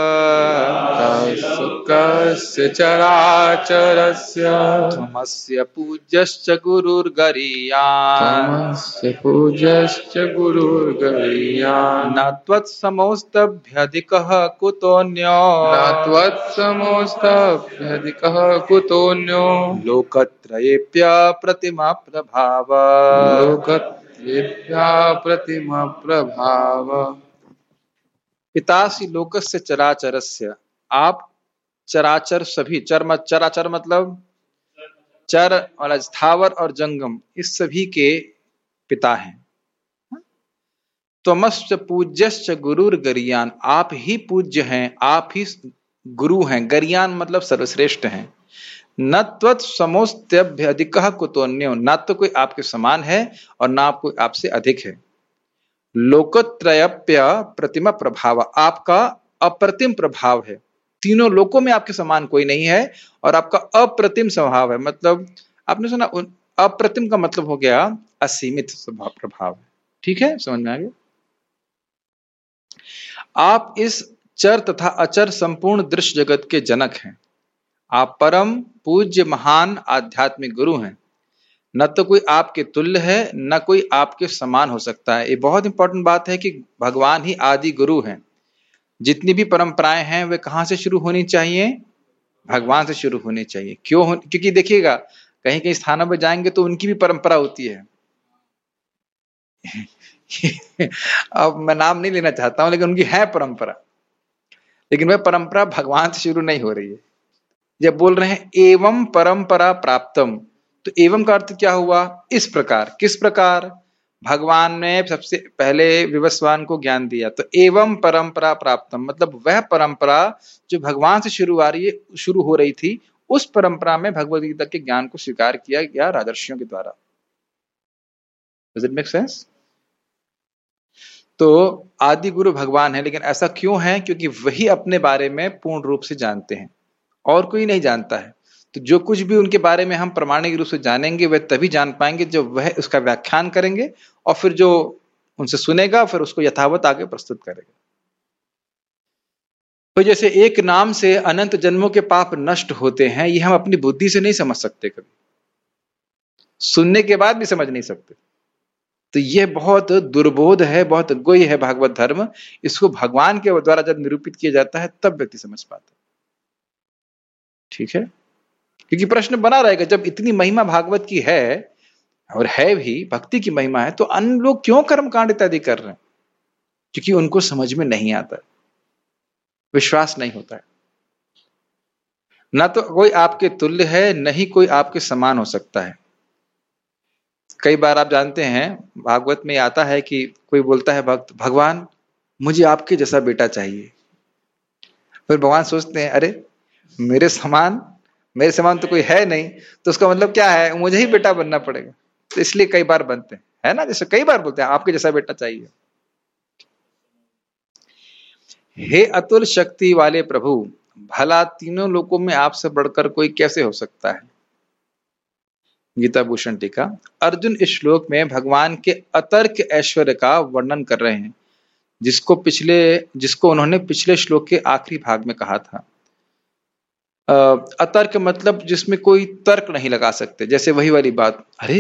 सुखस्य चराचरस्य, त्वमस्य पूज्यश्च गुरुर्गरीयान्, त्वमस्य पूज्यश्च गुरुर्गरीयान्, न त्वत्समोऽस्त्यभ्यधिकः कुतोऽन्यो, न त्वत्समोऽस्त्यभ्यधिकः कुतोऽन्यो, लोकत्रयेऽप्यप्रतिमा प्रभाव। लोकत्रयेऽप्य प्रतिमा प्रभाव। पितासि लोकस्य चराचरस्य, आप चराचर सभी, चराचर मतलब चर और स्थावर और जंगम इस सभी के पिता हैं। त्वमश्च पूज्यश्च गुरुर गरियान, आप ही पूज्य हैं, आप ही गुरु हैं। गरियान मतलब सर्वश्रेष्ठ हैं। न त्वत् समोस्त्यभ्य अधिकः कुतोन्यो, ना तो कोई आपके समान है और ना कोई आपसे अधिक है। लोकत्रयप्य प्रतिमा प्रभाव, आपका अप्रतिम प्रभाव है। तीनों लोकों में आपके समान कोई नहीं है और आपका अप्रतिम स्वभाव है। मतलब आपने सुना, अप्रतिम का मतलब हो गया असीमित स्वभाव प्रभाव। ठीक है, समझ में आ गया। आप इस चर तथा अचर संपूर्ण दृश्य जगत के जनक हैं। आप परम पूज्य महान आध्यात्मिक गुरु हैं। न तो कोई आपके तुल्य है, न कोई आपके समान हो सकता है। ये बहुत इंपॉर्टेंट बात है कि भगवान ही आदि गुरु हैं। जितनी भी परंपराएं हैं वे कहां से शुरू होनी चाहिए? भगवान से शुरू होनी चाहिए। क्योंकि देखिएगा, कहीं कहीं स्थानों पर जाएंगे तो उनकी भी परंपरा होती है। अब मैं नाम नहीं लेना चाहता हूं, लेकिन उनकी है परंपरा, लेकिन वह परंपरा भगवान से शुरू नहीं हो रही है। जब बोल रहे हैं एवं परंपरा प्राप्तम, तो एवं का अर्थ क्या हुआ? इस प्रकार। किस प्रकार? भगवान ने सबसे पहले विवस्वान को ज्ञान दिया, तो एवं परंपरा प्राप्तम मतलब वह परंपरा जो भगवान से शुरू हो रही थी, उस परंपरा में भगवद गीता के ज्ञान को स्वीकार किया गया राजर्षियों के द्वारा। Does it make sense? तो आदि गुरु भगवान है, लेकिन ऐसा क्यों है? क्योंकि वही अपने बारे में पूर्ण रूप से जानते हैं और कोई नहीं जानता है। तो जो कुछ भी उनके बारे में हम प्रमाणिक रूप से जानेंगे वह तभी जान पाएंगे जब वह उसका व्याख्यान करेंगे और फिर जो उनसे सुनेगा फिर उसको यथावत आगे प्रस्तुत करेगा। तो जैसे एक नाम से अनंत जन्मों के पाप नष्ट होते हैं, ये हम अपनी बुद्धि से नहीं समझ सकते, कभी सुनने के बाद भी समझ नहीं सकते। तो यह बहुत दुर्बोध है, बहुत गुह्य है भागवत धर्म। इसको भगवान के द्वारा जब निरूपित किया जाता है तब व्यक्ति समझ पाता है। ठीक है, क्योंकि प्रश्न बना रहेगा, जब इतनी महिमा भागवत की है और है भी भक्ति की महिमा है, तो अन्य लोग क्यों कर्म कांड इत्यादि कर रहे हैं? क्योंकि उनको समझ में नहीं आता, विश्वास नहीं होता है। ना तो कोई आपके तुल्य है, न ही कोई आपके समान हो सकता है। कई बार आप जानते हैं भागवत में आता है कि कोई बोलता है भक्त, भगवान मुझे आपके जैसा बेटा चाहिए। फिर भगवान सोचते हैं, अरे मेरे समान तो कोई है नहीं, तो उसका मतलब क्या है? मुझे ही बेटा बनना पड़ेगा। तो इसलिए कई बार बनते हैं, है ना, जैसे कई बार बोलते हैं आपके जैसा बेटा चाहिए। हे अतुल शक्ति वाले प्रभु, भला तीनों लोकों में आपसे बढ़कर कोई कैसे हो सकता है? गीता भूषण टीका। अर्जुन इस श्लोक में भगवान के अतर्क ऐश्वर्य का वर्णन कर रहे हैं, जिसको उन्होंने पिछले श्लोक के आखिरी भाग में कहा था। अतर्क मतलब जिसमें कोई तर्क नहीं लगा सकते। जैसे वही वाली बात, अरे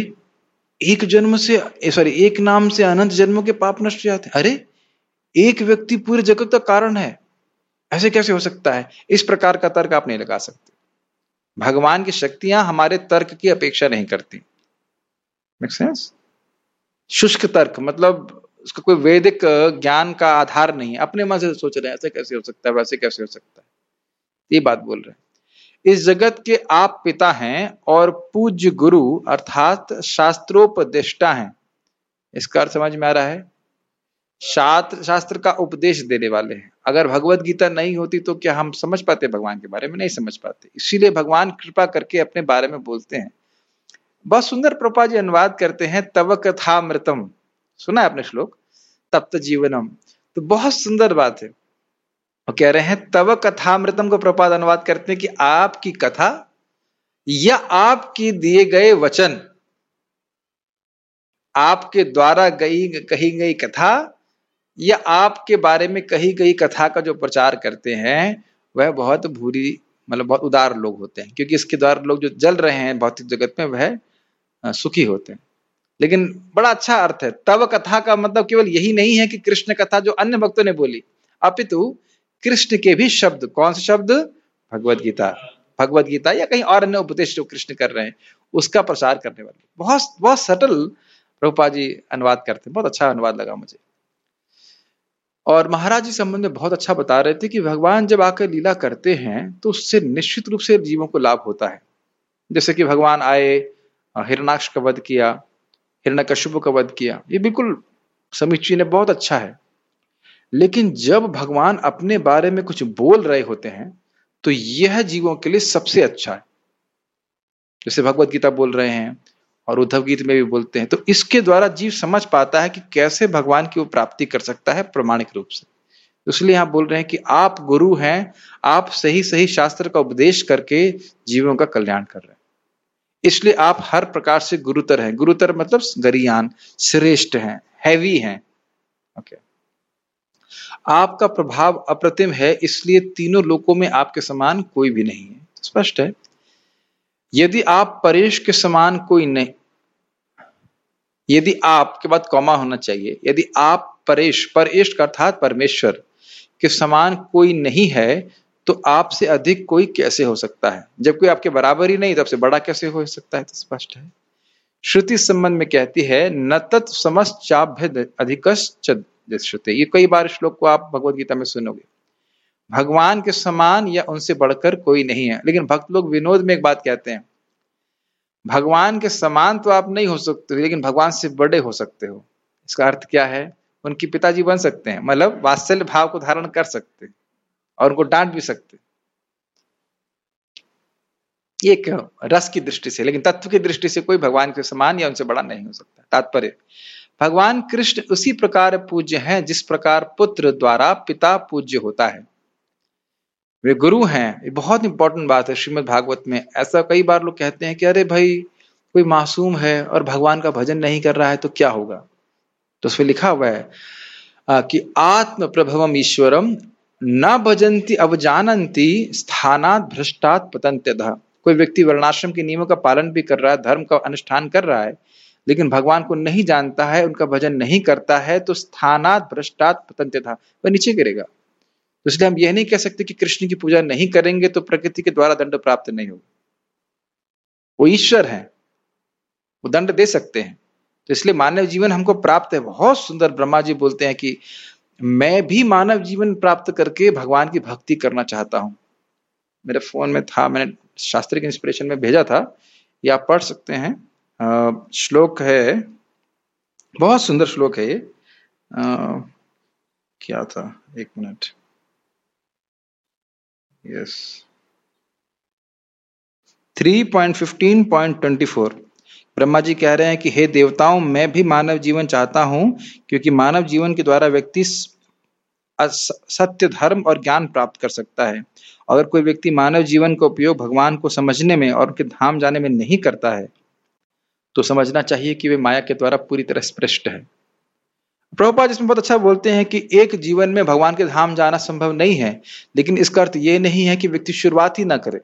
एक नाम से अनंत जन्मों के पाप नष्ट हो जाते हैं। अरे एक व्यक्ति पूरे जगत का कारण है, ऐसे कैसे हो सकता है? इस प्रकार का तर्क आप नहीं लगा सकते। भगवान की शक्तियां हमारे तर्क की अपेक्षा नहीं करती। Make sense? शुष्क तर्क मतलब उसका कोई वैदिक ज्ञान का आधार नहीं है। अपने मन से सोच रहे हैं ऐसे कैसे हो सकता है, वैसे कैसे हो सकता है, ये बात बोल रहे हैं। इस जगत के आप पिता हैं और पूज्य गुरु अर्थात शास्त्रोपदेष्टा हैं। इसका अर्थ समझ में आ रहा है? शास्त्र का उपदेश देने वाले हैं। अगर भगवत गीता नहीं होती तो क्या हम समझ पाते भगवान के बारे में? नहीं समझ पाते। इसीलिए भगवान कृपा करके अपने बारे में बोलते हैं। बहुत सुंदर प्रभुपाद जी अनुवाद करते हैं, तव कथामृतम। सुना है आपने श्लोक, तप्त जीवनम? तो बहुत सुंदर बात है। और कह रहे हैं तव कथामृतम को प्रभुपाद अनुवाद करते हैं कि आपकी कथा या आपकी दिए गए वचन, आपके द्वारा कही गई कथा या आपके बारे में कही गई कथा का जो प्रचार करते हैं वह बहुत बुरी मतलब बहुत उदार लोग होते हैं, क्योंकि इसके द्वारा लोग जो जल रहे हैं भौतिक जगत में वह सुखी होते हैं। लेकिन बड़ा अच्छा अर्थ है। तव कथा का मतलब केवल यही नहीं है कि कृष्ण कथा जो अन्य भक्तों ने बोली, अपितु कृष्ण के भी शब्द। कौन से शब्द? भगवत गीता या कहीं और अन्य उपदेश जो कृष्ण कर रहे हैं उसका प्रचार करने वाले। बहुत बहुत सटल प्रभुपाद जी अनुवाद करते हैं, बहुत अच्छा अनुवाद लगा मुझे। और महाराज जी संबंध में बहुत अच्छा बता रहे थे कि भगवान जब आकर लीला करते हैं तो उससे निश्चित रूप से जीवों को लाभ होता है। जैसे कि भगवान आए, हिरण्याक्ष का वध किया, हिरण्यकशिपु का वध किया, ये बिल्कुल समीचीन है, बहुत अच्छा है। लेकिन जब भगवान अपने बारे में कुछ बोल रहे होते हैं तो यह जीवों के लिए सबसे अच्छा है। जैसे भगवत गीता बोल रहे हैं और उद्धव गीत में भी बोलते हैं, तो इसके द्वारा जीव समझ पाता है कि कैसे भगवान की वो प्राप्ति कर सकता है प्रामाणिक रूप से। इसलिए आप बोल रहे हैं कि आप गुरु हैं, आप सही सही शास्त्र का उपदेश करके जीवों का कल्याण कर रहे हैं, इसलिए आप हर प्रकार से गुरुतर हैं। गुरुतर मतलब गरियान, श्रेष्ठ हैं, हैवी हैं। ओके, आपका प्रभाव अप्रतिम है, इसलिए तीनों लोकों में आपके समान कोई भी नहीं है। स्पष्ट है। यदि आप परेश के समान कोई नहीं, यदि आप के बाद कॉमा होना चाहिए, यदि आप परेश, परेश का अर्थात परमेश्वर के समान कोई नहीं है तो आपसे अधिक कोई कैसे हो सकता है? जब कोई आपके बराबर ही नहीं, तब से बड़ा कैसे हो सकता है? तो स्पष्ट है। श्रुति संबंध में कहती है न तत् समश्चाभ्य अधिकश्च दृश्यते। ये कई बार श्लोक को आप भगवत गीता में सुनोगे। भगवान के समान या उनसे बढ़कर कोई नहीं है। लेकिन भक्त लोग विनोद में एक बात कहते हैं, भगवान के समान तो आप नहीं हो सकते लेकिन भगवान से बड़े हो सकते हो। इसका अर्थ क्या है? उनके पिताजी बन सकते हैं, मतलब वात्सल्य भाव को धारण कर सकते और उनको डांट भी सकते, ये एक रस की दृष्टि से। लेकिन तत्व की दृष्टि से कोई भगवान के समान या उनसे बड़ा नहीं हो सकता। तात्पर्य, भगवान कृष्ण उसी प्रकार पूज्य हैं जिस प्रकार पुत्र द्वारा पिता पूज्य होता है। वे गुरु हैं। ये बहुत इंपॉर्टेंट बात है। श्रीमद् भागवत में ऐसा कई बार लोग कहते हैं कि अरे भाई कोई मासूम है और भगवान का भजन नहीं कर रहा है तो क्या होगा? तो उसमें लिखा हुआ है कि आत्म प्रभवम ईश्वरम न भजंती अवजानंती स्थानात् भ्रष्टात् पतन्त्यतः। कोई व्यक्ति वर्णाश्रम के नियमों का पालन भी कर रहा है, धर्म का अनुष्ठान कर रहा है, लेकिन भगवान को नहीं जानता है, उनका भजन नहीं करता है, तो स्थानात् भ्रष्टात् पतन्त्यतः, वह नीचे गिरेगा। तो इसलिए हम यह नहीं कह सकते कि कृष्ण की पूजा नहीं करेंगे तो प्रकृति के द्वारा दंड प्राप्त नहीं होगा। वो ईश्वर है, वो दंड दे सकते हैं। तो इसलिए मानव जीवन हमको प्राप्त है। बहुत सुंदर ब्रह्मा जी बोलते हैं कि मैं भी मानव जीवन प्राप्त करके भगवान की भक्ति करना चाहता हूं। मेरे फोन में था, मैंने शास्त्री के इंस्पिरेशन में भेजा था, ये आप पढ़ सकते हैं। श्लोक है, बहुत सुंदर श्लोक है ये। क्या था, एक मिनट, यस, 3.15.24। ब्रह्मा जी कह रहे हैं कि हे देवताओं, मैं भी मानव जीवन चाहता हूं, क्योंकि मानव जीवन के द्वारा व्यक्ति सत्य, धर्म और ज्ञान प्राप्त कर सकता है। अगर कोई व्यक्ति मानव जीवन का उपयोग भगवान को समझने में और उनके धाम जाने में नहीं करता है तो समझना चाहिए कि वे माया के द्वारा पूरी तरह स्पृष्ट है। प्रभुपाद इसमें बहुत अच्छा बोलते हैं कि एक जीवन में भगवान के धाम जाना संभव नहीं है, लेकिन इसका अर्थ ये नहीं है कि व्यक्ति शुरुआत ही ना करे।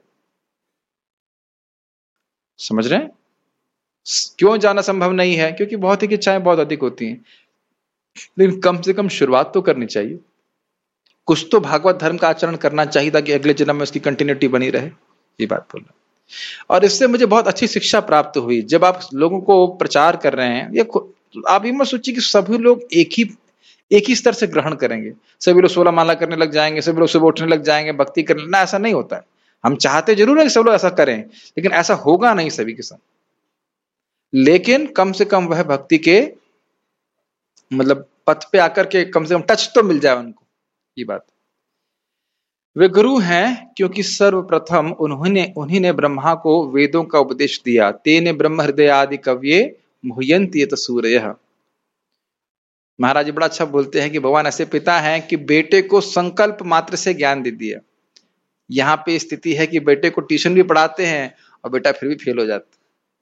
समझ रहे हैं? क्यों जाना संभव नहीं है? क्योंकि भौतिक इच्छाएं बहुत अधिक होती हैं, लेकिन कम से कम शुरुआत तो करनी चाहिए। कुछ तो भागवत धर्म का आचरण करना चाहिए ताकि अगले जन्म में उसकी कंटिन्यूटी बनी रहे। ये बात बोल रहा। और इससे मुझे बहुत अच्छी शिक्षा प्राप्त हुई। जब आप लोगों को प्रचार कर रहे हैं, ये आप ये मत सोचिए कि सभी लोग एक ही स्तर से ग्रहण करेंगे, सभी लोग 16 माला करने लग जाएंगे, सभी लोग सुबह उठने लग जाएंगे, भक्ति करने ना, ऐसा नहीं होता है। हम चाहते जरूर है कि सब लोग ऐसा करें, लेकिन ऐसा होगा नहीं सभी के साथ। लेकिन कम से कम वह भक्ति के मतलब पथ पे आकर के कम से कम टच तो मिल जाए उनको। ये बात, वे गुरु हैं क्योंकि सर्वप्रथम उन्हीं ने ब्रह्मा को वेदों का उपदेश दिया। तेने ब्रह्म हृदय आदि कव्ये मुह्यन्ति यत सूरयः। महाराज बड़ा अच्छा बोलते हैं कि भगवान ऐसे पिता हैं कि बेटे को संकल्प मात्र से ज्ञान दे दिया। यहाँ पे स्थिति है कि बेटे को ट्यूशन भी पढ़ाते हैं और बेटा फिर भी फेल हो जाता।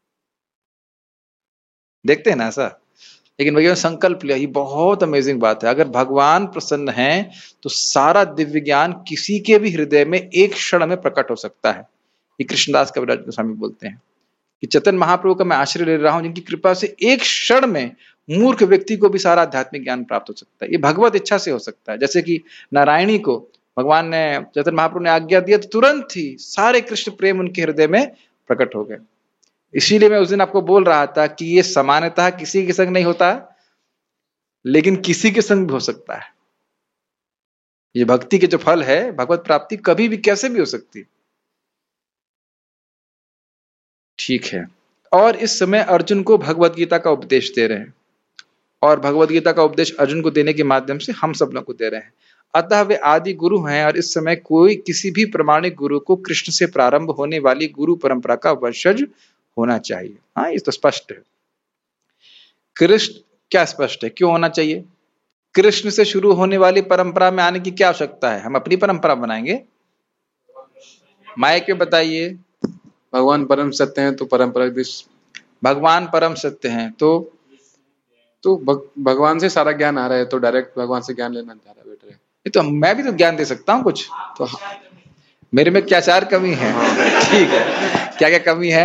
देखते हैं ना ऐसा, लेकिन भैया संकल्प लिया। ये बहुत अमेजिंग बात है। अगर भगवान प्रसन्न हैं तो सारा दिव्य ज्ञान किसी के भी हृदय में एक क्षण में प्रकट हो सकता है। ये कृष्णदास कविराज गोस्वामी बोलते हैं कि चैतन्य महाप्रभु का मैं आश्रय ले रहा हूं, जिनकी कृपा से एक क्षण में मूर्ख व्यक्ति को भी सारा आध्यात्मिक ज्ञान प्राप्त हो सकता है। ये भगवत इच्छा से हो सकता है। जैसे कि नारायणी को भगवान ने, चैतन्य महाप्रभु ने आज्ञा दिया तो तुरंत ही सारे कृष्ण प्रेम उनके हृदय में प्रकट हो गए। इसीलिए मैं उस दिन आपको बोल रहा था कि ये सामान्यतः किसी के संग नहीं होता, लेकिन किसी के संग भी हो सकता है। ये भक्ति के जो फल है, भगवत प्राप्ति कभी भी कैसे भी हो सकती है। ठीक है। और इस समय अर्जुन को भगवत गीता का उपदेश दे रहे हैं, और भगवत गीता का उपदेश अर्जुन को देने के माध्यम से हम सब लोग को दे रहे हैं। अतः वे आदि गुरु हैं, और इस समय कोई किसी भी प्रमाणिक गुरु को कृष्ण से प्रारंभ होने वाली गुरु परंपरा का वंशज होना चाहिए। हाँ, ये तो स्पष्ट है। कृष्ण क्या स्पष्ट है, क्यों होना चाहिए? कृष्ण से शुरू होने वाली परंपरा में आने की क्या आवश्यकता है? हम अपनी परंपरा बनाएंगे? माइक पे बताइए। भगवान परम सत्य हैं तो परंपरा भी, भगवान परम सत्य हैं तो भगवान से सारा ज्ञान आ रहा है, तो डायरेक्ट भगवान से ज्ञान लेना ज्यादा बेटर है। ये तो मैं भी तो ज्ञान दे सकता हूँ कुछ, तो मेरे में क्या चार कमी है? ठीक है, क्या क्या कमी है?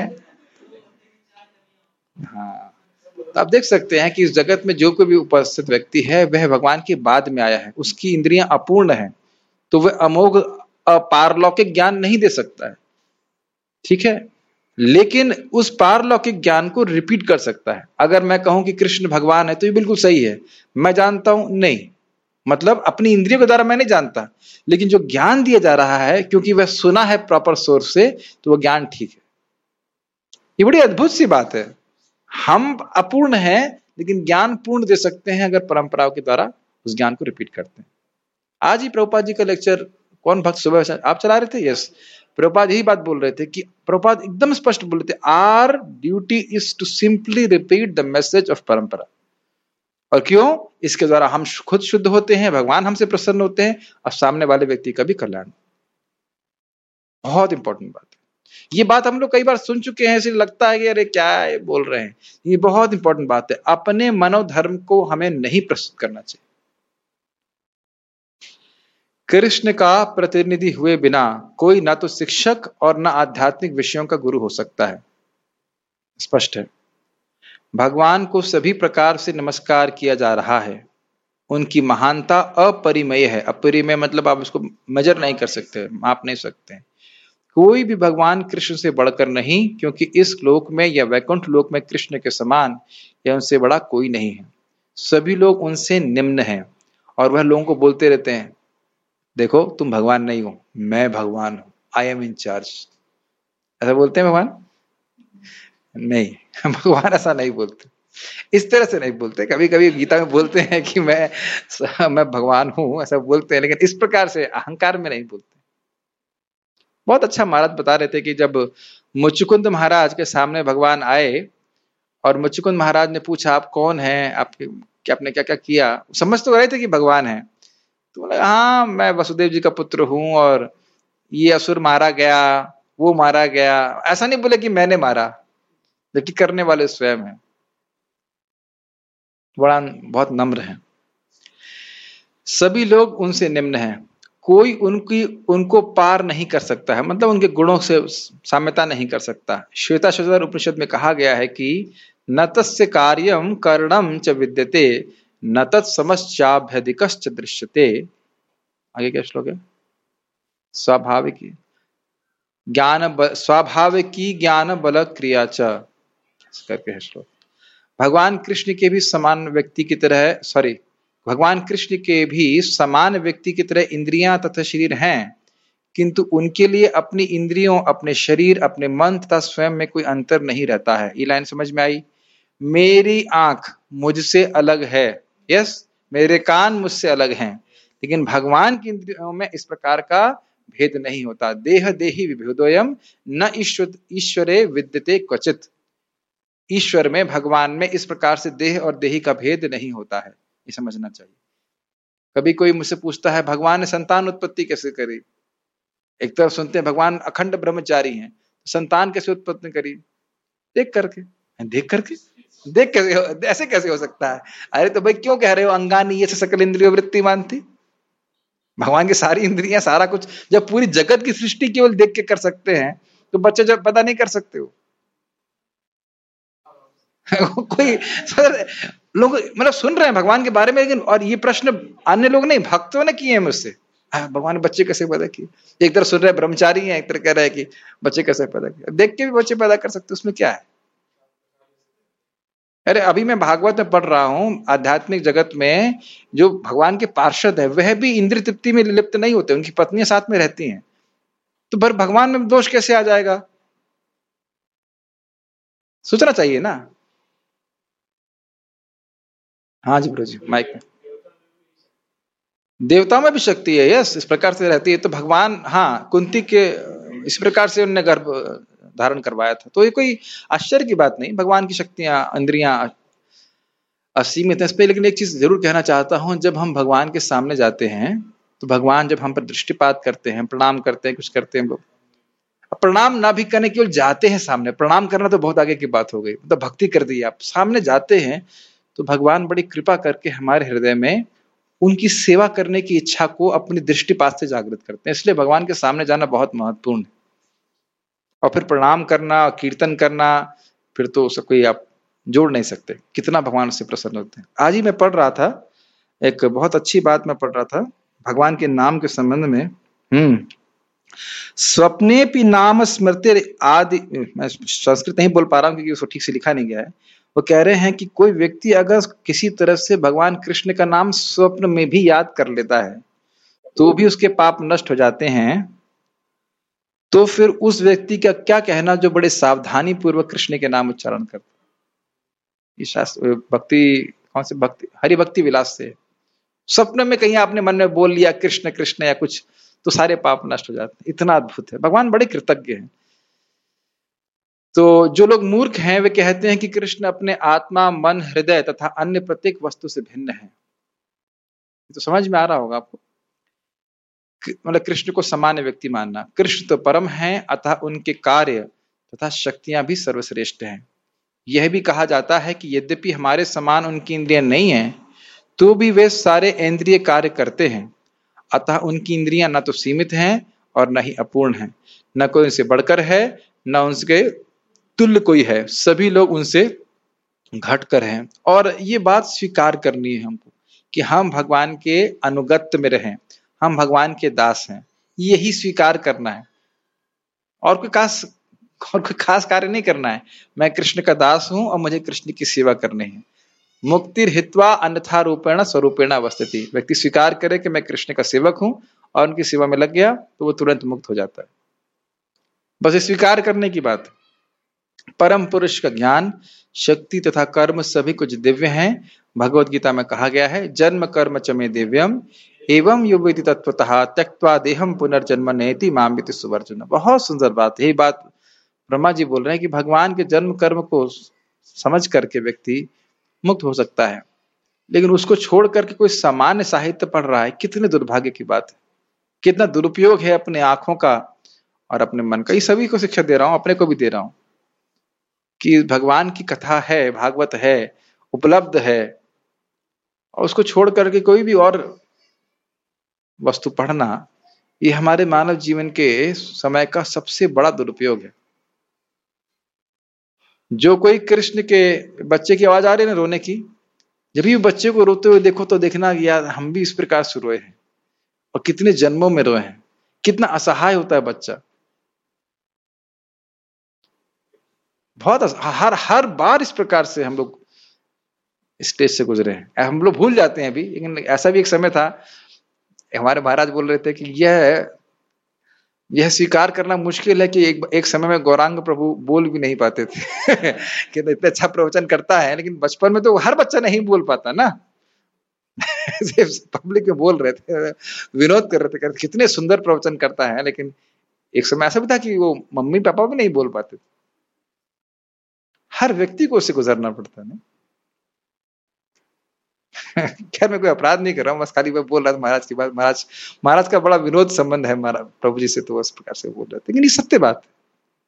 हाँ, तो आप देख सकते हैं कि इस जगत में जो कोई भी उपस्थित व्यक्ति है वह भगवान के बाद में आया है, उसकी इंद्रियां अपूर्ण है, तो वह अमोघ पारलौकिक ज्ञान नहीं दे सकता है, ठीक है, लेकिन उस पारलौकिक ज्ञान को रिपीट कर सकता है। अगर मैं कहूं कि कृष्ण भगवान है तो ये बिल्कुल सही है, मैं जानता हूं नहीं, मतलब अपनी इंद्रियों के द्वारा मैं नहीं जानता, लेकिन जो ज्ञान दिया जा रहा है क्योंकि वह सुना है प्रॉपर सोर्स से, तो वह ज्ञान ठीक है। ये बड़ी अद्भुत सी बात है। हम अपूर्ण हैं लेकिन ज्ञान पूर्ण दे सकते हैं अगर परंपराओं के द्वारा उस ज्ञान को रिपीट करते हैं। आज ही प्रभुपाद जी का लेक्चर कौन भक्त सुबह आप चला रहे थे? यस, प्रभुपाद यही बात बोल रहे थे कि प्रभुपाद एकदम स्पष्ट बोल रहे थे, our duty is to simply repeat the message of परंपरा। और क्यों? इसके द्वारा हम खुद शुद्ध होते हैं, भगवान हमसे प्रसन्न होते हैं, और सामने वाले व्यक्ति का भी कल्याण। बहुत इंपॉर्टेंट बात है ये। बात हम लोग कई बार सुन चुके हैं, इसलिए लगता है कि अरे क्या है बोल रहे हैं। ये बहुत इंपॉर्टेंट बात है। अपने मनोधर्म को हमें नहीं प्रस्तुत करना चाहिए। कृष्ण का प्रतिनिधि हुए बिना कोई ना तो शिक्षक और ना आध्यात्मिक विषयों का गुरु हो सकता है। स्पष्ट है। भगवान को सभी प्रकार से नमस्कार किया जा रहा है। उनकी महानता अपरिमेय है। अपरिमेय मतलब आप उसको मेजर नहीं कर सकते, माप नहीं सकते। कोई भी भगवान कृष्ण से बढ़कर नहीं, क्योंकि इस लोक में या वैकुंठ लोक में कृष्ण के समान या उनसे बड़ा कोई नहीं है। सभी लोग उनसे निम्न हैं, और वह लोगों को बोलते रहते हैं, देखो तुम भगवान नहीं हो, मैं भगवान हूं, आई एम इन चार्ज। ऐसा बोलते हैं भगवान? नहीं, भगवान ऐसा नहीं बोलते, इस तरह से नहीं बोलते। कभी कभी गीता में बोलते हैं कि मैं भगवान हूं, ऐसा बोलते हैं, लेकिन इस प्रकार से अहंकार में नहीं बोलते। बहुत अच्छा महाराज बता रहे थे कि जब मुचुकुंद महाराज के सामने भगवान आए और मुचुकुंद महाराज ने पूछा, आप कौन हैं, आपने क्या क्या किया? समझ तो रहे थे कि भगवान है, तो बोला हाँ मैं वसुदेव जी का पुत्र हूं, और ये असुर मारा गया, वो मारा गया। ऐसा नहीं बोले कि मैंने मारा, जबकि करने वाले स्वयं हैं। बहुत नम्र है। सभी लोग उनसे निम्न हैं, कोई उनको पार नहीं कर सकता है, मतलब उनके गुणों से साम्यता नहीं कर सकता। श्वेताश्वतर उपनिषद में कहा गया है कि न तस्य कार्यम करणम च विद्यते न तत्समश्चाभ्यधिकश्च दृश्यते। आगे क्या श्लोक है? स्वाभाविकी ज्ञान बल क्रिया च करके है श्लोक। भगवान कृष्ण के भी समान व्यक्ति की तरह भगवान कृष्ण के भी समान व्यक्ति की तरह इंद्रियां तथा शरीर हैं, किंतु उनके लिए अपनी इंद्रियों, अपने शरीर, अपने मन तथा स्वयं में कोई अंतर नहीं रहता है। ये लाइन समझ में आई? मेरी आंख मुझसे अलग है, यस, मेरे कान मुझसे अलग हैं, लेकिन भगवान की इंद्रियों में इस प्रकार का भेद नहीं होता। देह देही विभेदोयम न ईश्वरे विद्यते क्वचित। ईश्वर में, भगवान में इस प्रकार से देह और देही का भेद नहीं होता है, ये समझना चाहिए। कभी कोई मुझसे पूछता है भगवान ने संतान उत्पत्ति कैसे करी? एक तरफ सुनते हैं भगवान अखंड ब्रह्मचारी हैं, संतान कैसे उत्पत्ति करी? देख करके ऐसे कैसे हो सकता है? अरे तो भाई क्यों कह रहे हो अंगानी ये सकल इंद्रियो वृत्ति मानती? भगवान की सारी इंद्रियां, सारा कुछ, जब पूरी जगत की सृष्टि केवल देख के कर सकते हैं, तो बच्चे जब पता नहीं कर सकते हो। कोई लोग मतलब सुन रहे हैं भगवान के बारे में, लेकिन और ये प्रश्न अन्य लोग नहीं, भक्तों ने किए हैं मुझसे, भगवान ने बच्चे कैसे पैदा किए? एक तरफ सुन रहे हैं ब्रह्मचारी हैं, एक तरफ कह रहे हैं कि बच्चे कैसे पैदा किए। देख के भी बच्चे पैदा कर सकते, उसमें क्या है? अरे अभी मैं भागवत में पढ़ रहा हूं, आध्यात्मिक जगत में जो भगवान के पार्षद है वह भी इंद्रिय तृप्ति में लिप्त नहीं होते, उनकी पत्नियां साथ में रहती हैं, तो भगवान में दोष कैसे आ जाएगा? सोचना चाहिए ना। हाँ जी प्रभु जी, माइक में। देवताओं में भी शक्ति है, यस, इस प्रकार से रहती है। तो भगवान, हाँ, कुंती के इस प्रकार से उन्होंने गर्भ धारण करवाया था, तो ये कोई आश्चर्य की बात नहीं। भगवान की शक्तियां, इंद्रियां असीमित है इस पे। लेकिन एक चीज जरूर कहना चाहता हूं, जब हम भगवान के सामने जाते हैं तो भगवान जब हम पर दृष्टिपात करते हैं, प्रणाम करते हैं, कुछ करते हैं, अब प्रणाम ना भी करने, केवल जाते हैं सामने, प्रणाम करना तो बहुत आगे की बात हो गई, मतलब भक्ति कर दी, आप सामने जाते हैं तो भगवान बड़ी कृपा करके हमारे हृदय में उनकी सेवा करने की इच्छा को अपनी दृष्टिपात से जागृत करते हैं। इसलिए भगवान के सामने जाना बहुत महत्वपूर्ण है। और फिर प्रणाम करना, कीर्तन करना, फिर तो उसका कोई आप जोड़ नहीं सकते कितना भगवान उससे प्रसन्न होते हैं। आज ही मैं पढ़ रहा था, एक बहुत अच्छी बात मैं पढ़ रहा था भगवान के नाम के संबंध में। स्वप्ने भी नाम स्मृति आदि, मैं संस्कृत नहीं बोल पा रहा हूँ क्योंकि उसको ठीक से लिखा नहीं गया है। वो कह रहे हैं कि कोई व्यक्ति अगर किसी तरह से भगवान कृष्ण का नाम स्वप्न में भी याद कर लेता है तो भी उसके पाप नष्ट हो जाते हैं। तो फिर उस व्यक्ति का क्या कहना जो बड़े सावधानी पूर्वक कृष्ण के नाम उच्चारण करता है। ये शास्त्र भक्ति, कौन से भक्ति, हरि भक्ति विलास से, स्वप्न में कहीं आपने मन में बोल लिया कृष्ण कृष्ण या कुछ, तो सारे पाप नष्ट हो जाते हैं। इतना अद्भुत है, भगवान बड़े कृतज्ञ हैं। तो जो लोग मूर्ख हैं वे कहते हैं कि कृष्ण अपने आत्मा, मन, हृदय तथा अन्य प्रत्येक वस्तु से भिन्न है। तो समझ में आ रहा होगा आपको, मतलब कृष्ण को सामान्य व्यक्ति मानना। कृष्ण तो परम है, अतः उनके कार्य तथा शक्तियां भी सर्वश्रेष्ठ हैं। यह भी कहा जाता है कि यद्यपि हमारे समान उनकी इंद्रियां नहीं हैं, तो भी वे सारे इंद्रिय कार्य करते हैं। अतः उनकी इंद्रियां न तो सीमित हैं और न ही अपूर्ण हैं, न कोई उनसे बढ़कर है न उनके तुल्य कोई है, सभी लोग उनसे घटकर हैं। और ये बात स्वीकार करनी है हमको कि हम भगवान के अनुगत्य में रहें, हम भगवान के दास हैं, यही स्वीकार करना है। और कोई खास कार्य नहीं करना है। मैं कृष्ण का दास हूं और मुझे कृष्ण की सेवा करनी है। मुक्तिर हित्वा अन्यथा रूपेण स्वरूपेण अवस्थिति। व्यक्ति स्वीकार करे कि मैं कृष्ण का सेवक हूं और उनकी सेवा में लग गया तो वो तुरंत मुक्त हो जाता है। बस ये स्वीकार करने की बात। परम पुरुष का ज्ञान, शक्ति तथा कर्म सभी कुछ दिव्य हैं। भगवत गीता में कहा गया है, जन्म कर्म च मे दिव्यम एवं यो वेति तत्वतः त्यक्त्वा देहम पुनर्जन्म नेति मामिति सुवर्जुन। बहुत सुंदर बात, यही बात ब्रह्मा जी बोल रहे हैं कि भगवान के जन्म कर्म को समझ करके व्यक्ति मुक्त हो सकता है। लेकिन उसको छोड़ करके कोई सामान्य साहित्य पढ़ रहा है, कितने दुर्भाग्य की बात है, कितना दुरुपयोग है अपने आंखों का और अपने मन का। ये सभी को शिक्षा दे रहा हूं, अपने को भी दे रहा हूं कि भगवान की कथा है, भागवत है, उपलब्ध है, और उसको छोड़ करके कोई भी और वस्तु पढ़ना, ये हमारे मानव जीवन के समय का सबसे बड़ा दुरुपयोग है। जो कोई कृष्ण के बच्चे की आवाज आ रही है ना रोने की, जब भी बच्चे को रोते हुए देखो तो देखना यार हम भी इस प्रकार से रोए हैं और कितने जन्मों में रोए हैं। कितना असहाय होता है बच्चा, बहुत हर बार इस प्रकार से हम लोग स्टेज से गुजरे हैं। हम लोग भूल जाते हैं अभी, लेकिन ऐसा भी एक समय था, हमारे महाराज बोल रहे थे कि यह स्वीकार करना मुश्किल है कि एक समय में गौरांग प्रभु बोल भी नहीं पाते थे कि इतना अच्छा प्रवचन करता है, लेकिन बचपन में तो हर बच्चा नहीं बोल पाता ना पब्लिक में बोल रहे थे, विनोद कर रहे थे, कितने सुंदर प्रवचन करता है, लेकिन एक समय ऐसा भी था कि वो मम्मी पापा भी नहीं बोल पाते। हर व्यक्ति को उससे गुजरना पड़ता है ना। खैर मैं कोई अपराध नहीं कर रहा हूँ, बस खाली मैं बोल रहा था महाराज की बात। महाराज का बड़ा विनोद संबंध है महाराज प्रभु जी से, तो उस प्रकार से बोल रहे थे, लेकिन ये सत्य बात है।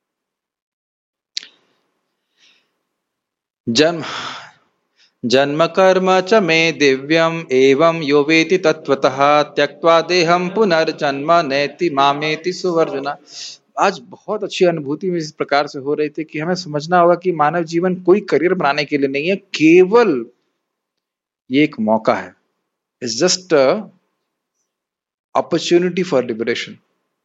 जन्म कर्म च मे दिव्यम एवं यो वेति तत्वतः त्यक्त्वा देहम पुनर्जन्म नेति मामेति सुवर्जुना। आज बहुत अच्छी अनुभूति में इस प्रकार से हो रही थी कि हमें समझना होगा कि मानव जीवन कोई करियर बनाने के लिए नहीं है, केवल ये एक मौका है। It's just opportunity for liberation.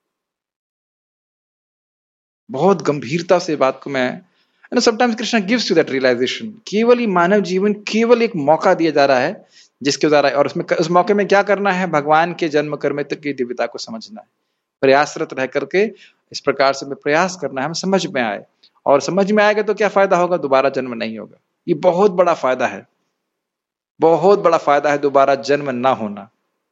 बहुत गंभीरता से बात को मैं, sometimes Krishna gives you that realization, केवल ही मानव जीवन केवल एक मौका दिया जा रहा है जिसके द्वारा, और उसमें उस मौके में क्या करना है, भगवान के जन्म कर्म तक की दिव्यता को समझना है, प्रयासरत रह करके इस प्रकार से प्रयास करना है, हमें समझ में आए। और समझ में आएगा तो क्या फायदा होगा? दोबारा जन्म नहीं होगा। ये बहुत बड़ा फायदा है, बहुत बड़ा फायदा है दोबारा जन्म ना होना।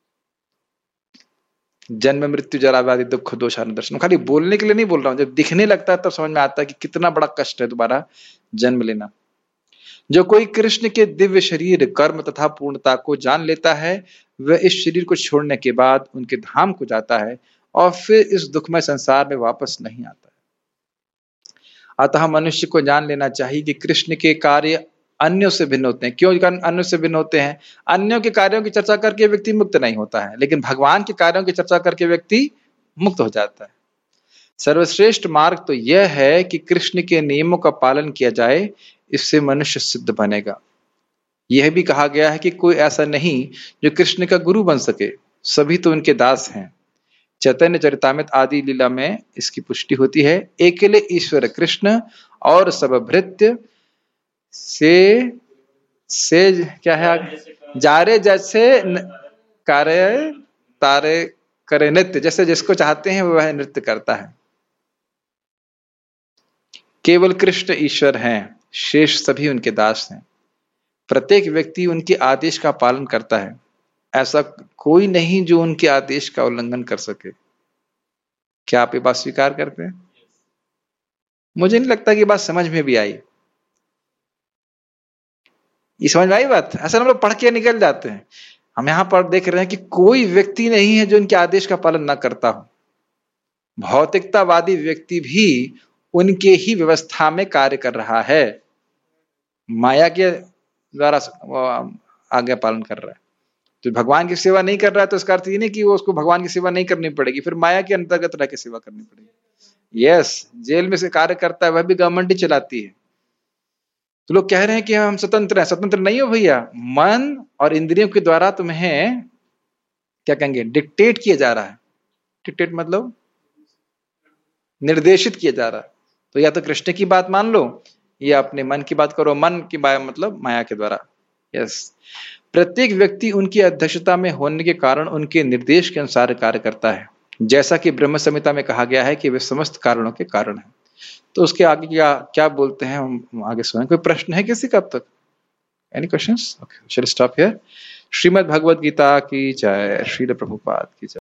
जन्म मृत्यु जरा व्याधि दुख दोषान दर्शन, खाली बोलने के लिए नहीं बोल रहा हूं, जब दिखने लगता है तब समझ में आता है कि कितना बड़ा कष्ट है दोबारा जन्म लेना। जो कोई कृष्ण के दिव्य शरीर, कर्म तथा पूर्णता को जान लेता है, वह इस शरीर को छोड़ने के बाद उनके धाम को जाता है और फिर इस दुखमय संसार में वापस नहीं आता है। अतः मनुष्य को जान लेना चाहिए कि कृष्ण के कार्य अन्यों से भिन्न होते हैं। क्यों अन्यों से भिन्न होते हैं? अन्यों के कार्यों की चर्चा करके व्यक्ति मुक्त नहीं होता है, लेकिन भगवान के कार्यों की चर्चा करके व्यक्ति मुक्त हो जाता है। सर्वश्रेष्ठ मार्ग तो यह है कि कृष्ण के नियमों का पालन किया जाए, इससे मनुष्य सिद्ध बनेगा। यह भी कहा गया है कि कोई ऐसा नहीं जो कृष्ण का गुरु बन सके, सभी तो उनके दास हैं। चैतन्य चरितामृत आदि लीला में इसकी पुष्टि होती है। अकेले ईश्वर कृष्ण और सब भृत्य से क्या है आगे? जारे जैसे कार्य तारे करे नृत्य, जैसे जिसको चाहते हैं वह नृत्य करता है। केवल कृष्ण ईश्वर हैं, शेष सभी उनके दास हैं। प्रत्येक व्यक्ति उनके आदेश का पालन करता है, ऐसा कोई नहीं जो उनके आदेश का उल्लंघन कर सके। क्या आप ये बात स्वीकार करते हैं? मुझे नहीं लगता कि बात समझ में भी आई। ये समझ में आई बात? ऐसा हम लोग पढ़ के निकल जाते हैं। हम यहां पर देख रहे हैं कि कोई व्यक्ति नहीं है जो उनके आदेश का पालन ना करता हो। भौतिकतावादी व्यक्ति भी उनके ही व्यवस्था में कार्य कर रहा है, माया के द्वारा आज्ञा पालन कर रहा है। तो भगवान की सेवा नहीं कर रहा है तो इसका अर्थ ये नहीं कि वो उसको भगवान की सेवा नहीं करनी पड़ेगी, फिर माया के अंतर्गत रह के सेवा करनी पड़ेगी। यस, जेल में से कार्य करता है वह भी गवर्नमेंट ही चलाती है। तो लोग कह रहे हैं कि हम स्वतंत्र हैं। स्वतंत्र नहीं हो भैया, मन और इंद्रियों के द्वारा तुम्हें क्या कहेंगे, डिक्टेट किया जा रहा है। डिक्टेट मतलब निर्देशित किया जा रहा है। तो या तो कृष्ण की बात मान लो या अपने मन की बात करो। मन की बात मतलब माया के द्वारा। यस, प्रत्येक व्यक्ति उनकी अध्यक्षता में होने के कारण उनके निर्देश के अनुसार कार्य करता है, जैसा कि ब्रह्म संहिता में कहा गया है कि वे समस्त कारणों के कारण हैं। तो उसके आगे क्या क्या बोलते हैं हम आगे सुनें। कोई प्रश्न है किसी का अब तक? Any questions? Okay, shall stop here. Shrimad Bhagavad Gita की जय। श्रील प्रभुपाद की जय।